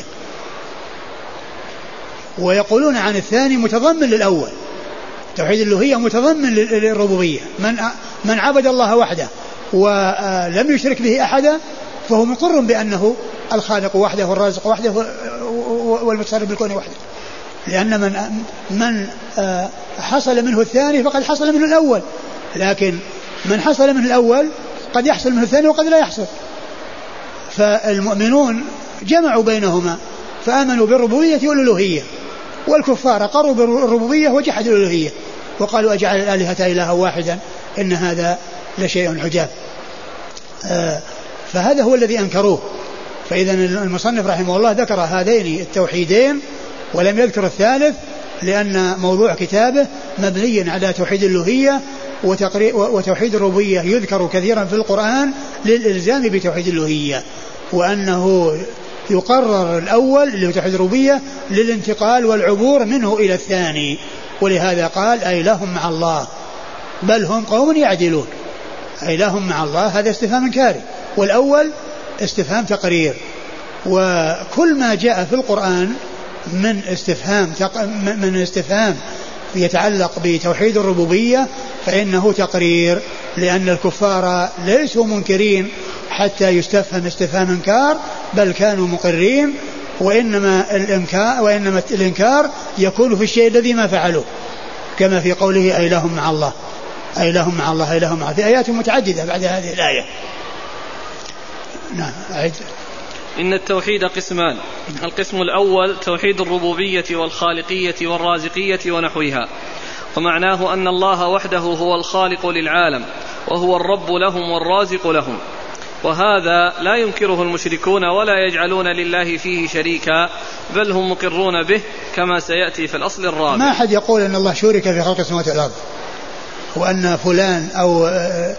ويقولون عن الثاني متضمن للأول، توحيد الألوهية متضمن للربوبية. من عبد الله وحده ولم يشرك به أحدا فهو مقر بأنه الخالق وحده والرازق وحده والمتصرف بالكون وحده، لأن من حصل منه الثاني فقد حصل منه الأول. لكن من حصل منه الأول قد يحصل منه الثاني وقد لا يحصل. فالمؤمنون جمعوا بينهما فآمنوا بالربوبية والألوهية، والكفار أقروا بالربوبية وجحدوا الألوهية وقالوا أجعل الآلهة إلها واحدا إن هذا لشيء عجاب. فهذا هو الذي أنكروه. فإذا المصنف رحمه الله ذكر هذين التوحيدين ولم يذكر الثالث، لأن موضوع كتابه مبني على توحيد الألوهية وتوحيد الربوبية يذكر كثيرا في القرآن للإلزام بتوحيد الألوهية، وأنه يقرر الأول اللي هو توحيد الربوبية للانتقال والعبور منه إلى الثاني. ولهذا قال أإله مع الله بل هم قوم يعدلون. أإله مع الله هذا استفهام إنكاري، والأول استفهام تقرير. وكل ما جاء في القرآن من استفهام يتعلق بتوحيد الربوبية فإنه تقرير، لأن الكفار ليسوا منكرين حتى يستفهم استفهام إنكار، بل كانوا مقرين. وإنما الإنكار يكون في الشيء الذي ما فعلوه، كما في قوله أإله مع الله، أإله مع الله، أإله مع الله، في آيات متعددة بعد هذه الآية. نعم. إن التوحيد قسمان: القسم الأول توحيد الربوبية والخالقية والرازقية ونحوها، ومعناه أن الله وحده هو الخالق للعالم وهو الرب لهم والرازق لهم، وهذا لا ينكره المشركون ولا يجعلون لله فيه شريكا، بل هم مقرون به كما سيأتي في الأصل الرابع. ما أحد يقول أن الله شرك في خلق السماوات والأرض، وأن فلان أو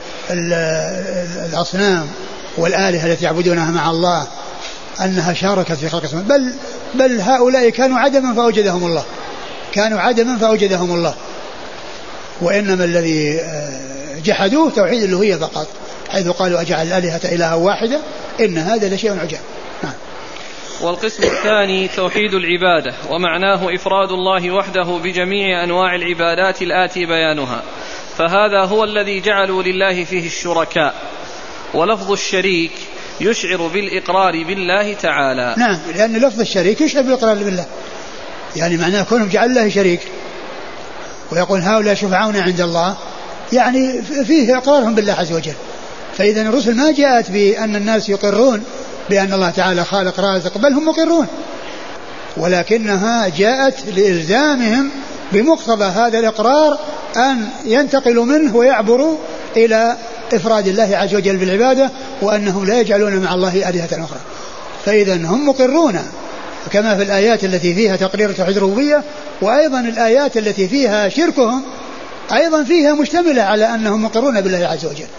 الأصنام والآلهة التي يعبدونها مع الله أنها شاركت في خلق السماوات، بل هؤلاء كانوا عدما فأوجدهم الله، كانوا عدما فأوجدهم الله. وإنما الذي جحدوه توحيد الألوهية فقط، حيث قالوا أجعل الآلهة إلها واحدة إن هذا لشيء عجاب. والقسم الثاني توحيد العبادة، ومعناه إفراد الله وحده بجميع أنواع العبادات الآتي بيانها، فهذا هو الذي جعلوا لله فيه الشركاء. ولفظ الشريك يشعر بالإقرار بالله تعالى. نعم، لأن لفظ الشريك يشعر بالإقرار بالله، يعني معناه كونهم جعل الله شريك ويقول هؤلاء شفعاؤنا عند الله، يعني فيه إقرارهم بالله عز وجل. فإذا الرسل ما جاءت بأن الناس يقرون بأن الله تعالى خالق رازق، بل هم مقرون، ولكنها جاءت لإلزامهم بمقتضى هذا الإقرار أن ينتقلوا منه ويعبروا إلى إفراد الله عز وجل بالعبادة، وأنهم لا يجعلون مع الله آلهة أخرى. فإذا هم مقرون كما في الآيات التي فيها تقرير توحيد الربوبية، وأيضا الآيات التي فيها شركهم أيضا فيها مشتملة على أنهم مقرون بالله عز وجل.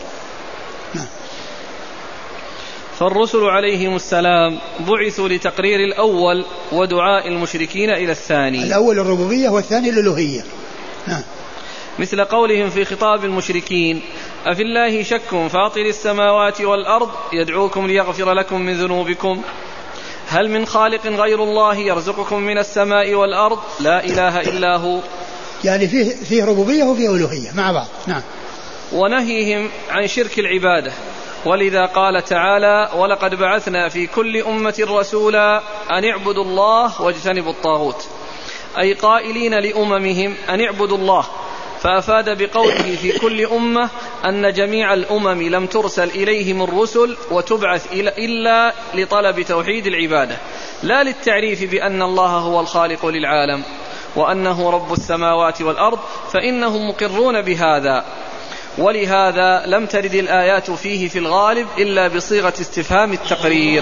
فالرسل عليهم السلام بعثوا لتقرير الأول ودعاء المشركين إلى الثاني. الأول الربوبية والثاني الألوهية. مثل قولهم في خطاب المشركين: أفي الله شك فاطر السماوات والأرض يدعوكم ليغفر لكم من ذنوبكم، هل من خالق غير الله يرزقكم من السماء والأرض لا إله إلا هو. يعني فيه ربوبية وفيه ألوهية مع بعض. نعم. ونهيهم عن شرك العبادة، ولذا قال تعالى: ولقد بعثنا في كل أمة رسولا أن اعبدوا الله واجتنبوا الطاغوت، أي قائلين لأممهم أن اعبدوا الله، فأفاد بقوله في كل أمة أن جميع الأمم لم ترسل إليهم الرسل وتبعث إلا لطلب توحيد العبادة، لا للتعريف بأن الله هو الخالق للعالم وأنه رب السماوات والأرض، فإنهم مقرون بهذا. ولهذا لم ترد الآيات فيه في الغالب إلا بصيغة استفهام التقرير.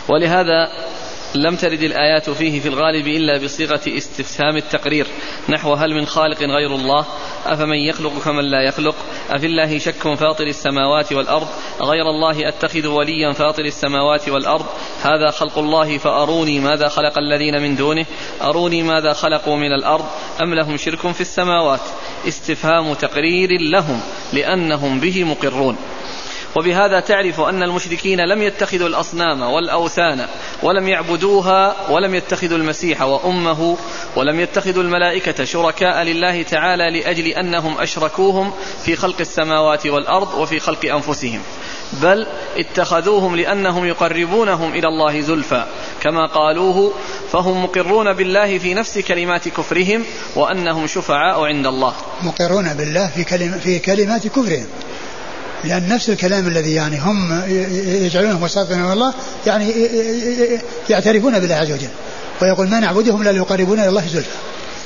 نحو: هل من خالق غير الله، أفمن يخلق كمن لا يخلق، أفي الله شك فاطر السماوات والأرض، غير الله أتخذ وليا فاطر السماوات والأرض، هذا خلق الله فأروني ماذا خلق الذين من دونه، أروني ماذا خلقوا من الأرض، أم لهم شرك في السماوات. استفهام تقرير لهم لأنهم به مقرون. وبهذا تعرف أن المشركين لم يتخذوا الأصنام والأوثان ولم يعبدوها، ولم يتخذوا المسيح وأمه، ولم يتخذوا الملائكة شركاء لله تعالى لأجل أنهم أشركوهم في خلق السماوات والأرض وفي خلق أنفسهم، بل اتخذوهم لأنهم يقربونهم إلى الله زلفى كما قالوه، فهم مقرون بالله في نفس كلمات كفرهم وأنهم شفعاء عند الله. مقرون بالله في كلمات كفرهم، لأن نفس الكلام الذي يعني هم يجعلونه وساطا من الله، يعني يعترفون بالله عز وجل، ويقول ما نعبدهم لا ليقربون إلى الله زلفى.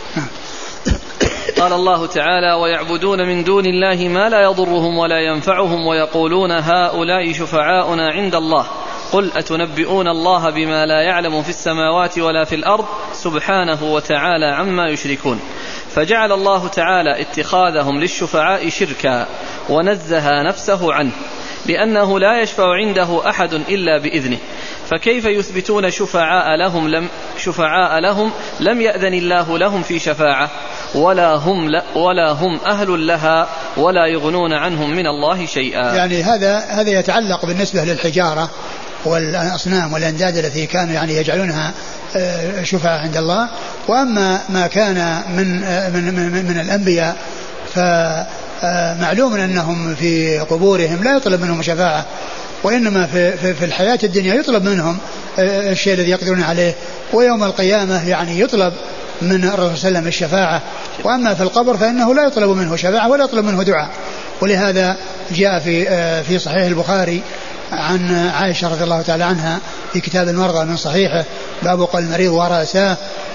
قال الله تعالى: ويعبدون من دون الله ما لا يضرهم ولا ينفعهم ويقولون هؤلاء شفعاؤنا عند الله، قل أتنبئون الله بما لا يعلم في السماوات ولا في الأرض سبحانه وتعالى عما يشركون. فجعل الله تعالى اتخاذهم للشفعاء شركا ونزه نفسه عنه، لأنه لا يشفع عنده أحد إلا بإذنه، فكيف يثبتون شفعاء لهم لم يأذن الله لهم في شفاعة، ولا هم أهل لها ولا يغنون عنهم من الله شيئا. يعني هذا يتعلق بالنسبة للحجارة والأصنام والأنداد التي كانوا يعني يجعلونها شفعاء عند الله. وأما ما كان من الأنبياء فمعلوم أنهم في قبورهم لا يطلب منهم شفاعة، وإنما في الحياة الدنيا يطلب منهم الشيء الذي يقدرون عليه، ويوم القيامة يعني يطلب من الرسول صلى الله عليه وسلم الشفاعة. وأما في القبر فإنه لا يطلب منه شفاعة ولا يطلب منه دعاء. ولهذا جاء في صحيح البخاري عن عائشة رضي الله تعالى عنها في كتاب المرضى من صحيحه باب قول المريض ورأساه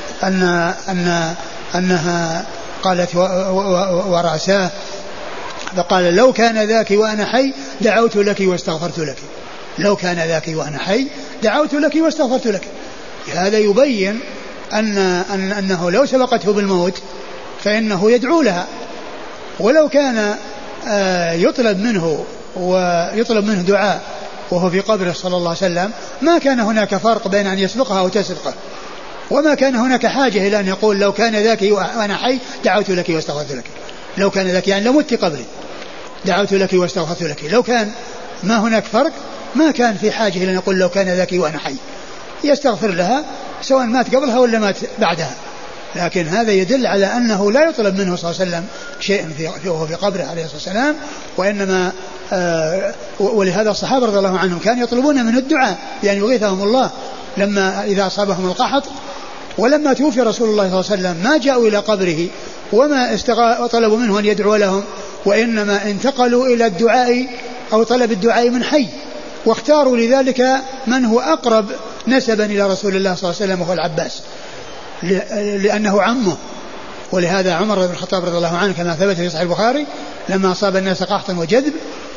أنها قالت ورأساه، فقال لو كان ذاك وأنا حي دعوت لك واستغفرت لك، لو كان ذاك وأنا حي دعوت لك واستغفرت لك. هذا يبين أنه لو سبقته بالموت فإنه يدعو لها، ولو كان يطلب منه دعاء وهو في قبره صلى الله عليه وسلم ما كان هناك فرق بين أن يسبقها أو تسبقه، وما كان هناك حاجة إلى أن يقول لو كان ذاك وأنا حي دعوت لك واستغفرت لك. لو كان ذاك يعني لمت قبلي دعوت لك واستغفرت لك. لو كان ما هناك فرق ما كان في حاجة إلى أن يقول لو كان ذاك وأنا حي، يستغفر لها سواء مات قبلها ولا مات بعدها. لكن هذا يدل على أنه لا يطلب منه صلى الله عليه وسلم شيء وهو في قبره عليه الصلاة والسلام، وإنما ولهذا الصحابة رضي الله عنهم كانوا يطلبون منه الدعاء يعني يغيثهم الله لما إذا أصابهم القحط. ولما توفي رسول الله صلى الله عليه وسلم ما جاءوا إلى قبره وما طلبوا منه أن يدعو لهم، وإنما انتقلوا إلى الدعاء أو طلب الدعاء من حي، واختاروا لذلك من هو أقرب نسبا إلى رسول الله صلى الله عليه وسلم وهو العباس لأنه عمه. ولهذا عمر بن الخطاب رضي الله عنه كما ثبت في صحيح البخاري لما أصاب الناس قحط وجذب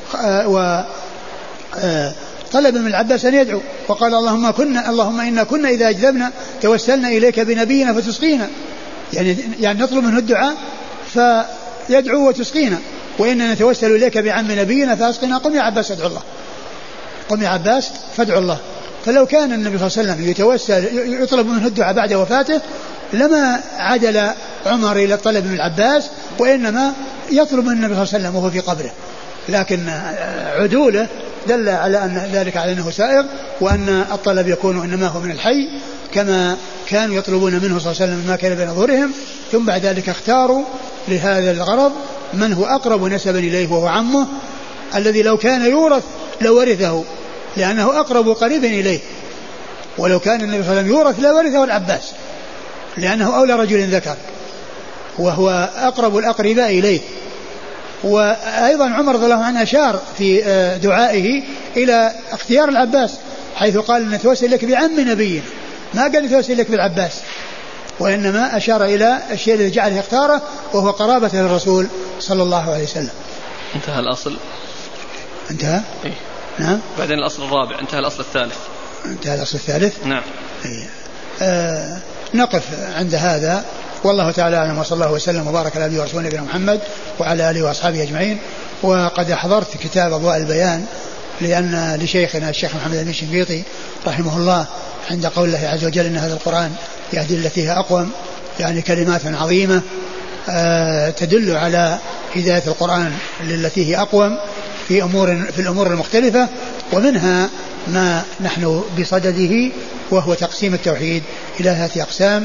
طلب من العباس أن يدعو وقال اللهم إنا كنا إذا أجذبنا توسلنا إليك بنبينا فتسقينا، يعني نطلب منه الدعاء فيدعو وتسقينا، وإننا نتوسل إليك بعم نبينا فأسقنا. قم يا عباس ادعو الله، قم يا عباس فادعو الله. فلو كان النبي صلى الله عليه وسلم يتوسل يطلب منه الدعاء بعد وفاته لما عدل عمر إلى الطلب من العباس، وإنما يطلب من النبي صلى الله عليه وسلم وهو في قبره. لكن عدوله دل على أن ذلك على أنه سائغ، وأن الطلب يكون إنما هو من الحي كما كانوا يطلبون منه صلى الله عليه وسلم ما كان بين ظهورهم. ثم بعد ذلك اختاروا لهذا الغرض من هو أقرب نسبا إليه وهو عمه الذي لو كان يورث لورثه لأنه أقرب قريب إليه، ولو كان النبي صلى الله عليه وسلم يورث لورثه العباس لأنه أولى رجل ذكر وهو أقرب الأقرباء إليه. وأيضا عمر رضي الله عنه أشار في دعائه إلى اختيار العباس حيث قال نتوسل لك بعم نبينا، ما قال نتوسل لك بالعباس، وإنما أشار إلى الشيء الذي جعله اختاره وهو قرابة للرسول صلى الله عليه وسلم. انتهى الأصل. انتهى إيه؟ نعم. بعدين الأصل الرابع انتهى الأصل الثالث. انتهى الأصل الثالث. نعم. إيه؟ نقف عند هذا والله تعالى أعلم، وصلى الله وسلم وبارك على نبينا ورسوله نبينا محمد وعلى آله وأصحابه أجمعين. وقد حضرت كتاب أضواء البيان لأن لشيخنا الشيخ محمد بن الشنقيطي رحمه الله عند قول الله عز وجل إن هذا القرآن يهدي التي هي أقوم، يعني كلمات عظيمة تدل على هداية القرآن للتي هي أقوم في الأمور المختلفة، ومنها ما نحن بصدده وهو تقسيم التوحيد إلى 3 أقسام،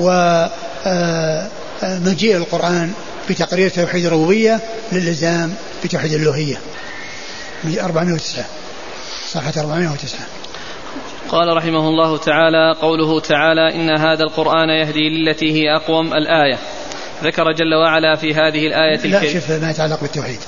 ومجيء القرآن بتقرير توحيد الربوبية للإلزام بتوحيد الألوهية. 409 صفحة 409. قال رحمه الله تعالى: قوله تعالى إن هذا القرآن يهدي للتي هي أقوم. الآية ذكر جل وعلا في هذه الآية لا شوف ما يتعلق بالتوحيد.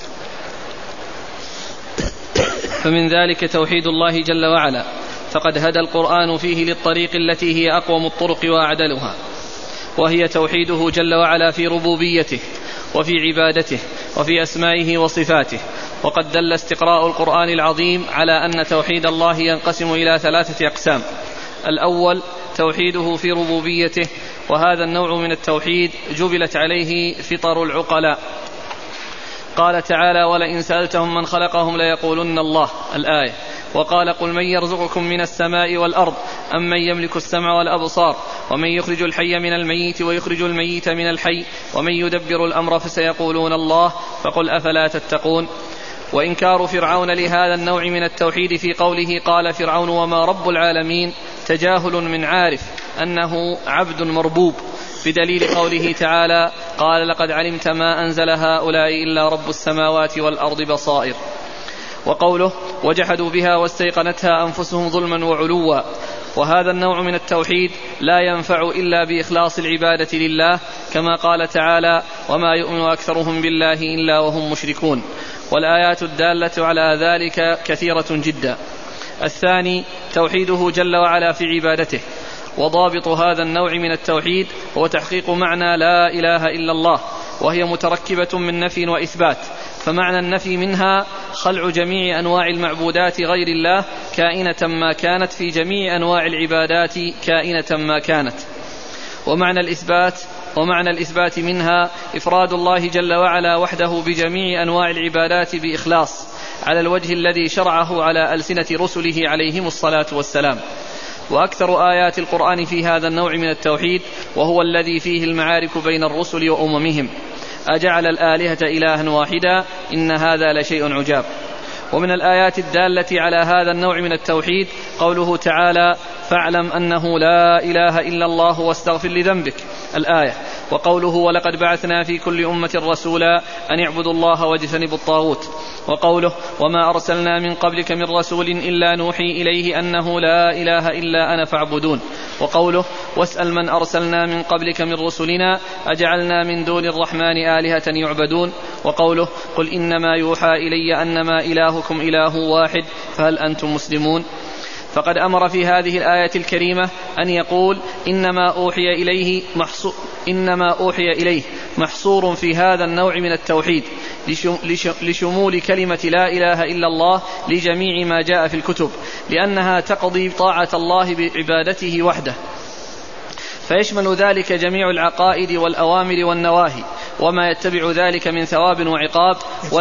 فمن ذلك توحيد الله جل وعلا، فقد هدى القرآن فيه للطريق التي هي أقوم الطرق وأعدلها، وهي توحيده جل وعلا في ربوبيته وفي عبادته وفي أسمائه وصفاته. وقد دل استقراء القرآن العظيم على أن توحيد الله ينقسم إلى 3 أقسام. الأول توحيده في ربوبيته، وهذا النوع من التوحيد جبلت عليه فطر العقلاء. قال تعالى: ولئن سألتهم من خلقهم ليقولن الله. الآية. وقال: قل من يرزقكم من السماء والأرض أم من يملك السمع والأبصار ومن يخرج الحي من الميت ويخرج الميت من الحي ومن يدبر الأمر فسيقولون الله فقل أفلا تتقون. وإنكار فرعون لهذا النوع من التوحيد في قوله قال فرعون وما رب العالمين تجاهل من عارف أنه عبد مربوب، بدليل قوله تعالى: قال لقد علمت ما أنزل هؤلاء إلا رب السماوات والأرض بصائر. وقوله وجحدوا بها واستيقنتها أنفسهم ظلما وعلوا. وهذا النوع من التوحيد لا ينفع إلا بإخلاص العبادة لله، كما قال تعالى: وما يؤمن أكثرهم بالله إلا وهم مشركون. والآيات الدالة على ذلك كثيرة جدا. الثاني توحيده جل وعلا في عبادته. وضابط هذا النوع من التوحيد هو تحقيق معنى لا إله إلا الله، وهي متركبة من نفي وإثبات. فمعنى النفي منها خلع جميع أنواع المعبودات غير الله كائنة ما كانت في جميع أنواع العبادات كائنة ما كانت. ومعنى الإثبات منها إفراد الله جل وعلا وحده بجميع أنواع العبادات بإخلاص على الوجه الذي شرعه على ألسنة رسله عليهم الصلاة والسلام. وأكثر آيات القرآن في هذا النوع من التوحيد، وهو الذي فيه المعارك بين الرسل وأممهم: أجعل الآلهة إلها واحدا إن هذا لشيء عجاب. ومن الآيات الدالة على هذا النوع من التوحيد قوله تعالى: فاعلم أنه لا إله إلا الله واستغفر لذنبك. الآية. وقوله ولقد بعثنا في كل أمة رسولا أن اعبدوا الله واجتنبوا الطاغوت. وقوله وما أرسلنا من قبلك من رسول إلا نوحي إليه أنه لا إله إلا أنا فاعبدون. وقوله واسأل من أرسلنا من قبلك من رسلنا أجعلنا من دون الرحمن آلهة يعبدون. وقوله قل إنما يوحى إلي أنما إلهكم إله واحد فهل أنتم مسلمون. فقد أمر في هذه الآية الكريمة أن يقول إنما أوحي إليه محصور في هذا النوع من التوحيد لشمول كلمة لا إله إلا الله لجميع ما جاء في الكتب، لأنها تقضي طاعة الله بعبادته وحده، فيشمل ذلك جميع العقائد والأوامر والنواهي وما يتبع ذلك من ثواب وعقاب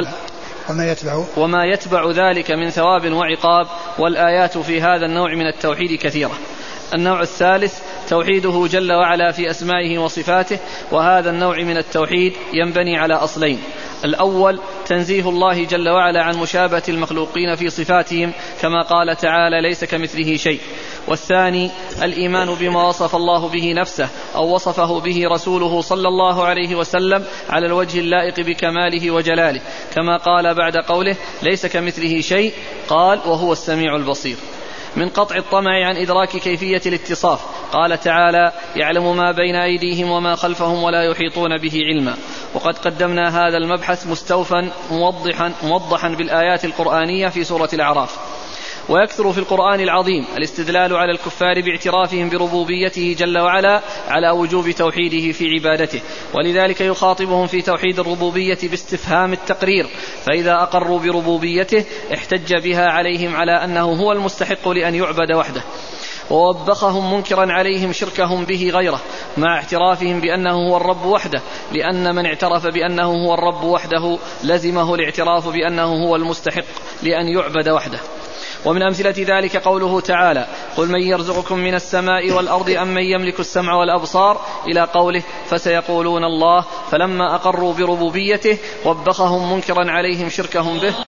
وما يتبع ذلك من ثواب وعقاب، والآيات في هذا النوع من التوحيد كثيرة. النوع الثالث توحيده جل وعلا في أسمائه وصفاته، وهذا النوع من التوحيد ينبني على أصلين: الأول تنزيه الله جل وعلا عن مشابهة المخلوقين في صفاتهم كما قال تعالى ليس كمثله شيء، والثاني الإيمان بما وصف الله به نفسه أو وصفه به رسوله صلى الله عليه وسلم على الوجه اللائق بكماله وجلاله، كما قال بعد قوله ليس كمثله شيء قال وهو السميع البصير. من قطع الطمع عن إدراك كيفية الاتصاف قال تعالى يعلم ما بين أيديهم وما خلفهم ولا يحيطون به علما. وقد قدمنا هذا المبحث مستوفا موضحا بالآيات القرآنية في سورة الأعراف. ويكثر في القرآن العظيم الاستدلال على الكفار باعترافهم بربوبيته جل وعلا على وجوب توحيده في عبادته، ولذلك يخاطبهم في توحيد الربوبية باستفهام التقرير، فإذا أقروا بربوبيته احتج بها عليهم على أنه هو المستحق لأن يعبد وحده، ووبخهم منكرا عليهم شركهم به غيره مع اعترافهم بأنه هو الرب وحده، لأن من اعترف بأنه هو الرب وحده لزمه الاعتراف بأنه هو المستحق لأن يعبد وحده. ومن أمثلة ذلك قوله تعالى قل من يرزقكم من السماء والأرض أم من يملك السمع والأبصار إلى قوله فسيقولون الله، فلما أقروا بربوبيته وبخهم منكرا عليهم شركهم به